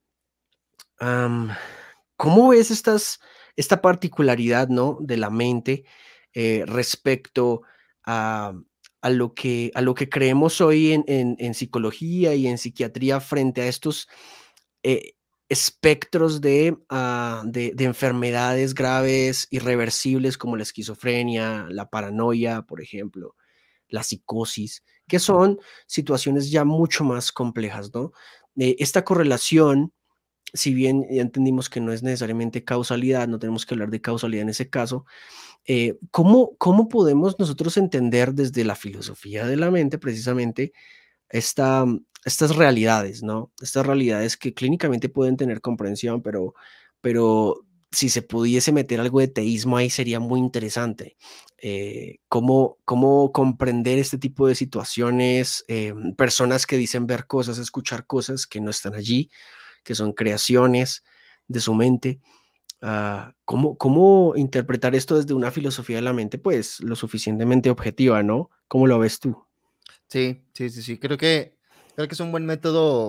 Um, ¿cómo ves estas, esta particularidad, ¿no? De la mente eh, respecto a, a, lo que, a lo que creemos hoy en, en, en psicología y en psiquiatría frente a estos eh, espectros de, uh, de, de enfermedades graves, irreversibles, como la esquizofrenia, la paranoia, por ejemplo, la psicosis, que son situaciones ya mucho más complejas, ¿no? Eh, esta correlación, si bien ya entendimos que no es necesariamente causalidad, no tenemos que hablar de causalidad en ese caso, eh, ¿cómo, ¿cómo podemos nosotros entender desde la filosofía de la mente precisamente esta, estas realidades, ¿no? Estas realidades que clínicamente pueden tener comprensión, pero, pero si se pudiese meter algo de teísmo ahí sería muy interesante. Eh, ¿cómo, ¿Cómo comprender este tipo de situaciones? Eh, personas que dicen ver cosas, escuchar cosas que no están allí, que son creaciones de su mente. Uh, ¿cómo, ¿Cómo interpretar esto desde una filosofía de la mente, pues, lo suficientemente objetiva, ¿no? ¿Cómo lo ves tú? Sí, sí, sí, sí. Creo que, creo que es un buen método.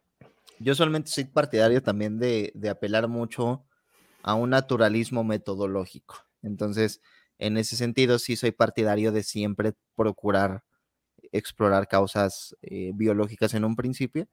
Yo solamente soy partidario también de, de apelar mucho a un naturalismo metodológico. Entonces, en ese sentido, sí soy partidario de siempre procurar explorar causas eh, biológicas en un principio,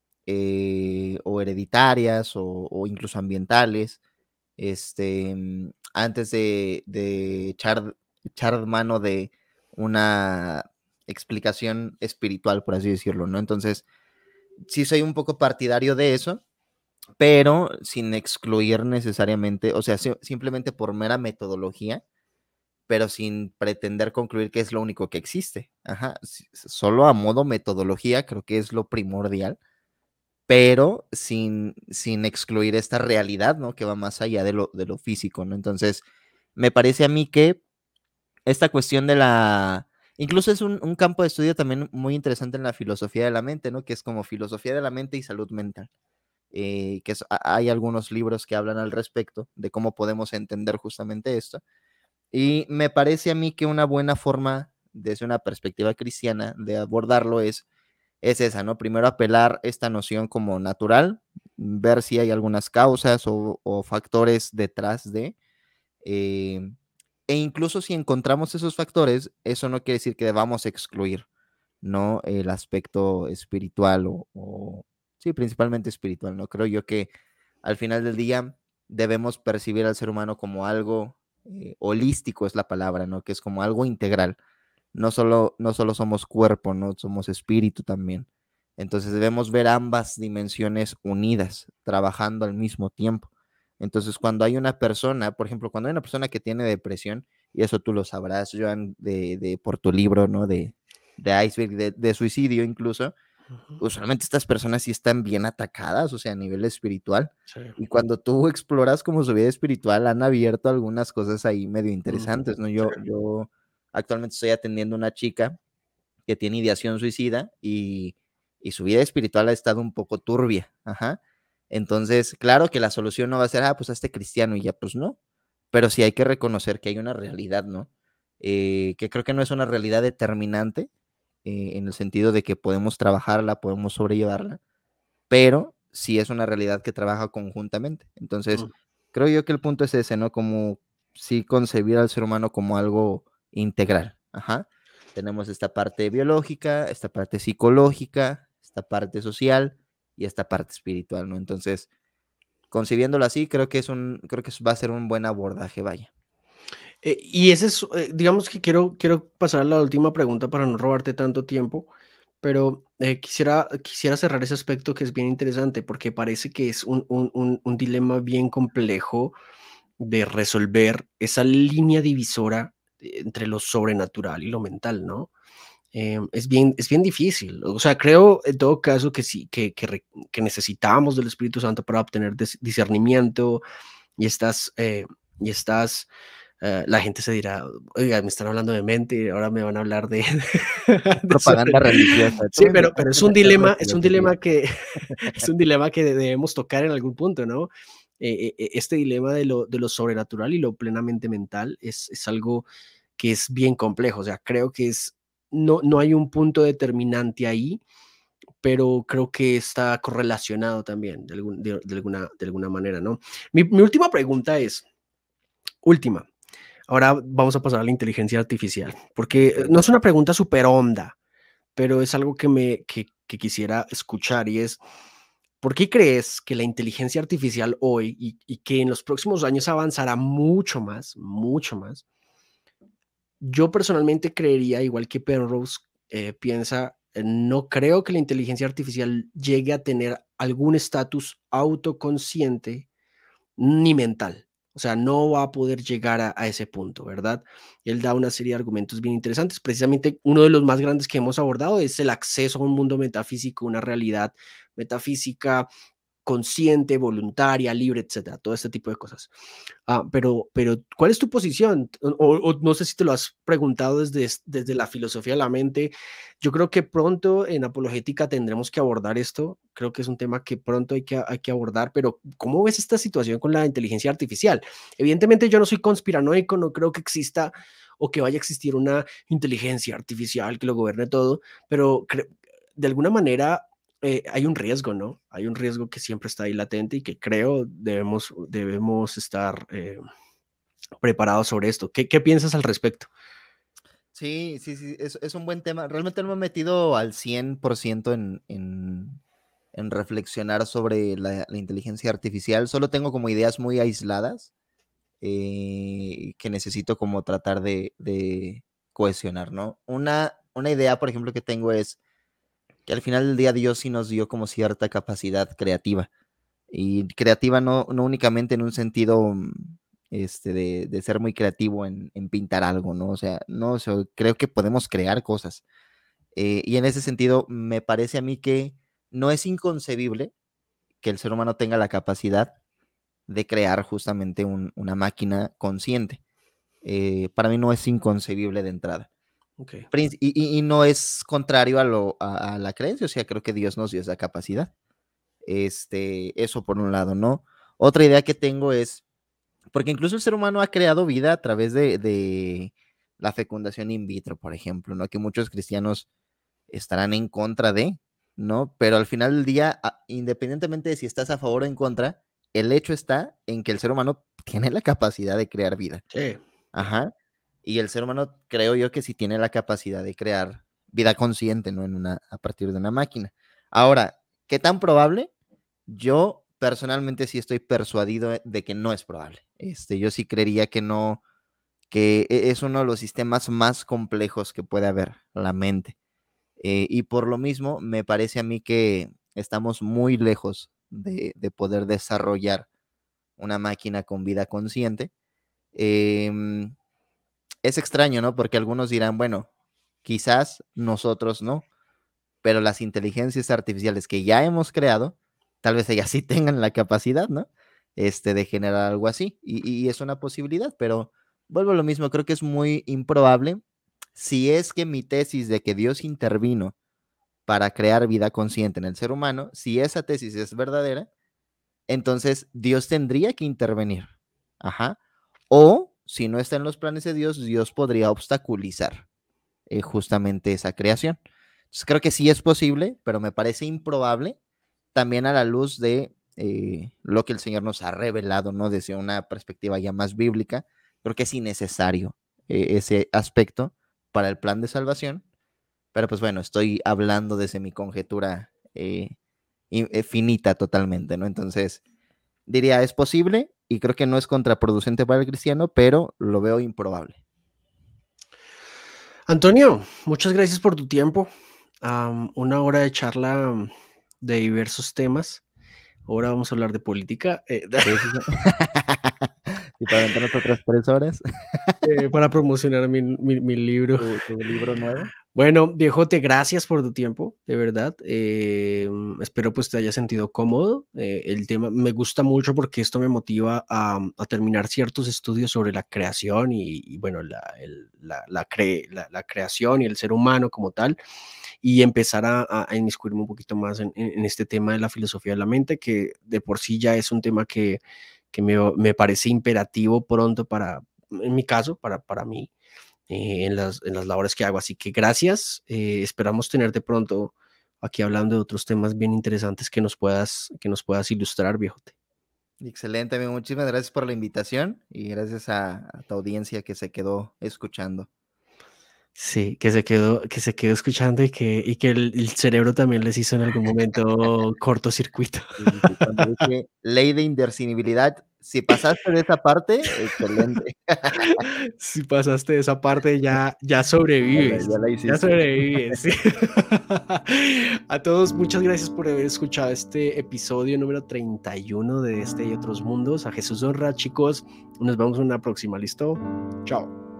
eh, o hereditarias, o, o, incluso ambientales, este, antes de, de echar, echar mano de una explicación espiritual, por así decirlo, ¿no? Entonces, sí soy un poco partidario de eso, pero sin excluir necesariamente, o sea, simplemente por mera metodología, pero sin pretender concluir que es lo único que existe. Ajá, solo a modo metodología creo que es lo primordial, pero sin, sin excluir esta realidad, ¿no? Que va más allá de lo, de lo físico, ¿no? Entonces, me parece a mí que esta cuestión de la... Incluso es un, un campo de estudio también muy interesante en la filosofía de la mente, ¿no? Que es como filosofía de la mente y salud mental. Eh, que es, hay algunos libros que hablan al respecto de cómo podemos entender justamente esto. Y me parece a mí que una buena forma, desde una perspectiva cristiana, de abordarlo es, es esa, ¿no? Primero apelar esta noción como natural, ver si hay algunas causas o, o factores detrás de, eh, e incluso si encontramos esos factores, eso no quiere decir que debamos excluir, ¿no? El aspecto espiritual o, o sí, principalmente espiritual, ¿no? Creo yo que al final del día debemos percibir al ser humano como algo eh, holístico, es la palabra, ¿no? Que es como algo integral. No solo, no solo somos cuerpo, ¿no? Somos espíritu también. Entonces debemos ver ambas dimensiones unidas, trabajando al mismo tiempo. Entonces, cuando hay una persona, por ejemplo, cuando hay una persona que tiene depresión, y eso tú lo sabrás, Joan, de, de por tu libro, ¿no? De, de Iceberg, de, de suicidio incluso, Ujú. usualmente estas personas sí están bien atacadas, o sea, a nivel espiritual. Sí. Y cuando tú exploras como su vida espiritual, han abierto algunas cosas ahí medio Mm, interesantes, ¿no? sí. Yo, yo actualmente estoy atendiendo a una chica que tiene ideación suicida y, y su vida espiritual ha estado un poco turbia, ajá. Entonces, claro que la solución no va a ser, ah, pues hazte cristiano y ya, pues no, pero sí hay que reconocer que hay una realidad, ¿no? Eh, que creo que no es una realidad determinante, eh, en el sentido de que podemos trabajarla, podemos sobrellevarla, pero sí es una realidad que trabaja conjuntamente. Entonces, Mm. creo yo que el punto es ese, ¿no? Como sí concebir al ser humano como algo integral. Ajá. Tenemos esta parte biológica, esta parte psicológica, esta parte social y esta parte espiritual, ¿no? Entonces, concibiéndolo así, creo que es un, creo que va a ser un buen abordaje, vaya. Eh, y ese es, eh, digamos que quiero, quiero pasar a la última pregunta para no robarte tanto tiempo, pero eh, quisiera, quisiera cerrar ese aspecto que es bien interesante porque parece que es un, un, un, un dilema bien complejo de resolver esa línea divisora eh, entre lo sobrenatural y lo mental, ¿no? Eh, es bien, es bien difícil. O sea, creo en todo caso que sí, que, que, re- que necesitamos del Espíritu Santo para obtener dis- discernimiento y estas, eh, y estas eh, la gente se dirá, oiga, me están hablando de mente y ahora me van a hablar de, de sobre-". Propaganda religiosa. Tú Sí, me pero, pero invitaste es a un meterme dilema, en es un filosofía. dilema que, es un dilema que debemos tocar en algún punto, ¿no? Eh, eh, este dilema de lo, de lo sobrenatural y lo plenamente mental es, es algo que es bien complejo. O sea, creo que es, no, no hay un punto determinante ahí, pero creo que está correlacionado también de, algún- de- de alguna, de alguna manera, ¿no? Mi, mi última pregunta es, última, ahora vamos a pasar a la inteligencia artificial, porque eh, no Venga. es una pregunta súper honda, pero es algo que me que, que quisiera escuchar y es, ¿por qué crees que la inteligencia artificial hoy y, y que en los próximos años avanzará mucho más, mucho más? Yo personalmente creería, igual que Penrose eh, piensa, eh, no creo que la inteligencia artificial llegue a tener algún estatus autoconsciente ni mental. O sea, no va a poder llegar a, a ese punto, ¿verdad? Él da una serie de argumentos bien interesantes. Precisamente uno de los más grandes que hemos abordado es el acceso a un mundo metafísico, una realidad metafísica consciente, voluntaria, libre, etcétera, todo este tipo de cosas. Ah, pero, pero, ¿cuál es tu posición? O, o no sé si te lo has preguntado desde, es- desde la filosofía de la mente. Yo creo que pronto en apologética tendremos que abordar esto. Creo que es un tema que pronto hay que, hay que abordar, pero ¿cómo ves esta situación con la inteligencia artificial? Evidentemente yo no soy conspiranoico, no creo que exista o que vaya a existir una inteligencia artificial que lo gobierne todo, pero cre- de alguna manera eh, hay un riesgo, ¿no? Hay un riesgo que siempre está ahí latente y que creo debemos, debemos estar eh, preparados sobre esto. ¿Qué, ¿Qué piensas al respecto? Sí, sí, sí, es, es un buen tema. Realmente no me he metido al cien por ciento en, en, en reflexionar sobre la, la inteligencia artificial. Solo tengo como ideas muy aisladas, eh, que necesito como tratar de, de cohesionar, ¿no? Una, una idea, por ejemplo, que tengo es que al final del día Dios sí nos dio como cierta capacidad creativa. Y creativa no, no únicamente en un sentido, mm, este, de, de ser muy creativo en, en pintar algo, ¿no? O sea, no, o sea, creo que podemos crear cosas. Eh, y en ese sentido, me parece a mí que no es inconcebible que el ser humano tenga la capacidad de crear justamente un- una máquina consciente. Eh, para mí no es inconcebible de entrada. Ok. Prin- Y, y- y no es contrario a, lo, a, a la creencia, o sea, creo que Dios nos dio esa capacidad. Este, eso por un lado, ¿no? Otra idea que tengo es, porque incluso el ser humano ha creado vida a través de, de la fecundación in vitro, por ejemplo, ¿no? Que muchos cristianos estarán en contra de, ¿no? Pero al final del día, a- independientemente de si estás a favor o en contra, el hecho está en que el ser humano tiene la capacidad de crear vida. Sí. Ajá. Y el ser humano, creo yo que sí tiene la capacidad de crear vida consciente, ¿no? En una, a partir de una máquina. Ahora, ¿qué tan probable? Yo personalmente sí estoy persuadido de que no es probable. Este, yo sí creería que no, que e- es uno de los sistemas más complejos que puede haber, la mente. Eh, y por lo mismo, me parece a mí que estamos muy lejos de, de poder desarrollar una máquina con vida consciente. Em, es extraño, ¿no? Porque algunos dirán, bueno, quizás nosotros no, pero las inteligencias artificiales que ya hemos creado, tal vez ellas sí tengan la capacidad, ¿no? Este, de generar algo así, y, y es una posibilidad, pero vuelvo a lo mismo, creo que es muy improbable. Si es que mi tesis de que Dios intervino para crear vida consciente en el ser humano, si esa tesis es verdadera, entonces Dios tendría que intervenir. Ajá. O si no está en los planes de Dios, Dios podría obstaculizar eh, justamente esa creación. Entonces, creo que sí es posible, pero me parece improbable también a la luz de eh, lo que el Señor nos ha revelado, ¿no? Desde una perspectiva ya más bíblica, creo que es innecesario eh, ese aspecto para el plan de salvación, pero pues bueno, estoy hablando desde mi conjetura eh, eh, finita totalmente, ¿no? Entonces, diría, es posible y creo que no es contraproducente para el cristiano, pero lo veo improbable. Antonio, muchas gracias por tu tiempo. Um, una hora de charla um, de diversos temas. Ahora vamos a hablar de política. Eh, Sí, sí, sí. Y para aventarnos otras tres horas. eh, para promocionar mi, mi, mi libro. ¿Tu, tu libro nuevo? Bueno, viejote, gracias por tu tiempo, de verdad. Eh, espero pues te haya sentido cómodo. Eh, el tema me gusta mucho porque esto me motiva a, a terminar ciertos estudios sobre la creación y, y bueno, la, el, la, la, cre, la, la, creación y el ser humano como tal, y empezar a, a inmiscuirme un poquito más en, en, en este tema de la filosofía de la mente, que de por sí ya es un tema que, que me, me parece imperativo pronto para, en mi caso, para, para mí. Eh, en, las, en las labores que hago. Así que gracias. Eh, esperamos tenerte pronto aquí hablando de otros temas bien interesantes que nos puedas, que nos puedas ilustrar, viejote. Excelente, amigo. Muchísimas gracias por la invitación y gracias a, a tu audiencia que se quedó escuchando. Sí, que se quedó, que se quedó escuchando y que, y que el, el cerebro también les hizo en algún momento cortocircuito. Sí, sí, sí. Cuando dije ley de inversibilidad, si pasaste de esa parte, excelente. Si pasaste esa parte, ya, ya Ya la, sobrevives. ya la Ya hiciste. sobrevives. Sí. A todos, muchas gracias por haber escuchado este episodio número treinta y uno de Este y Otros Mundos. A Jesús honra, chicos. Nos vemos en una próxima. ¿Listo? Chao.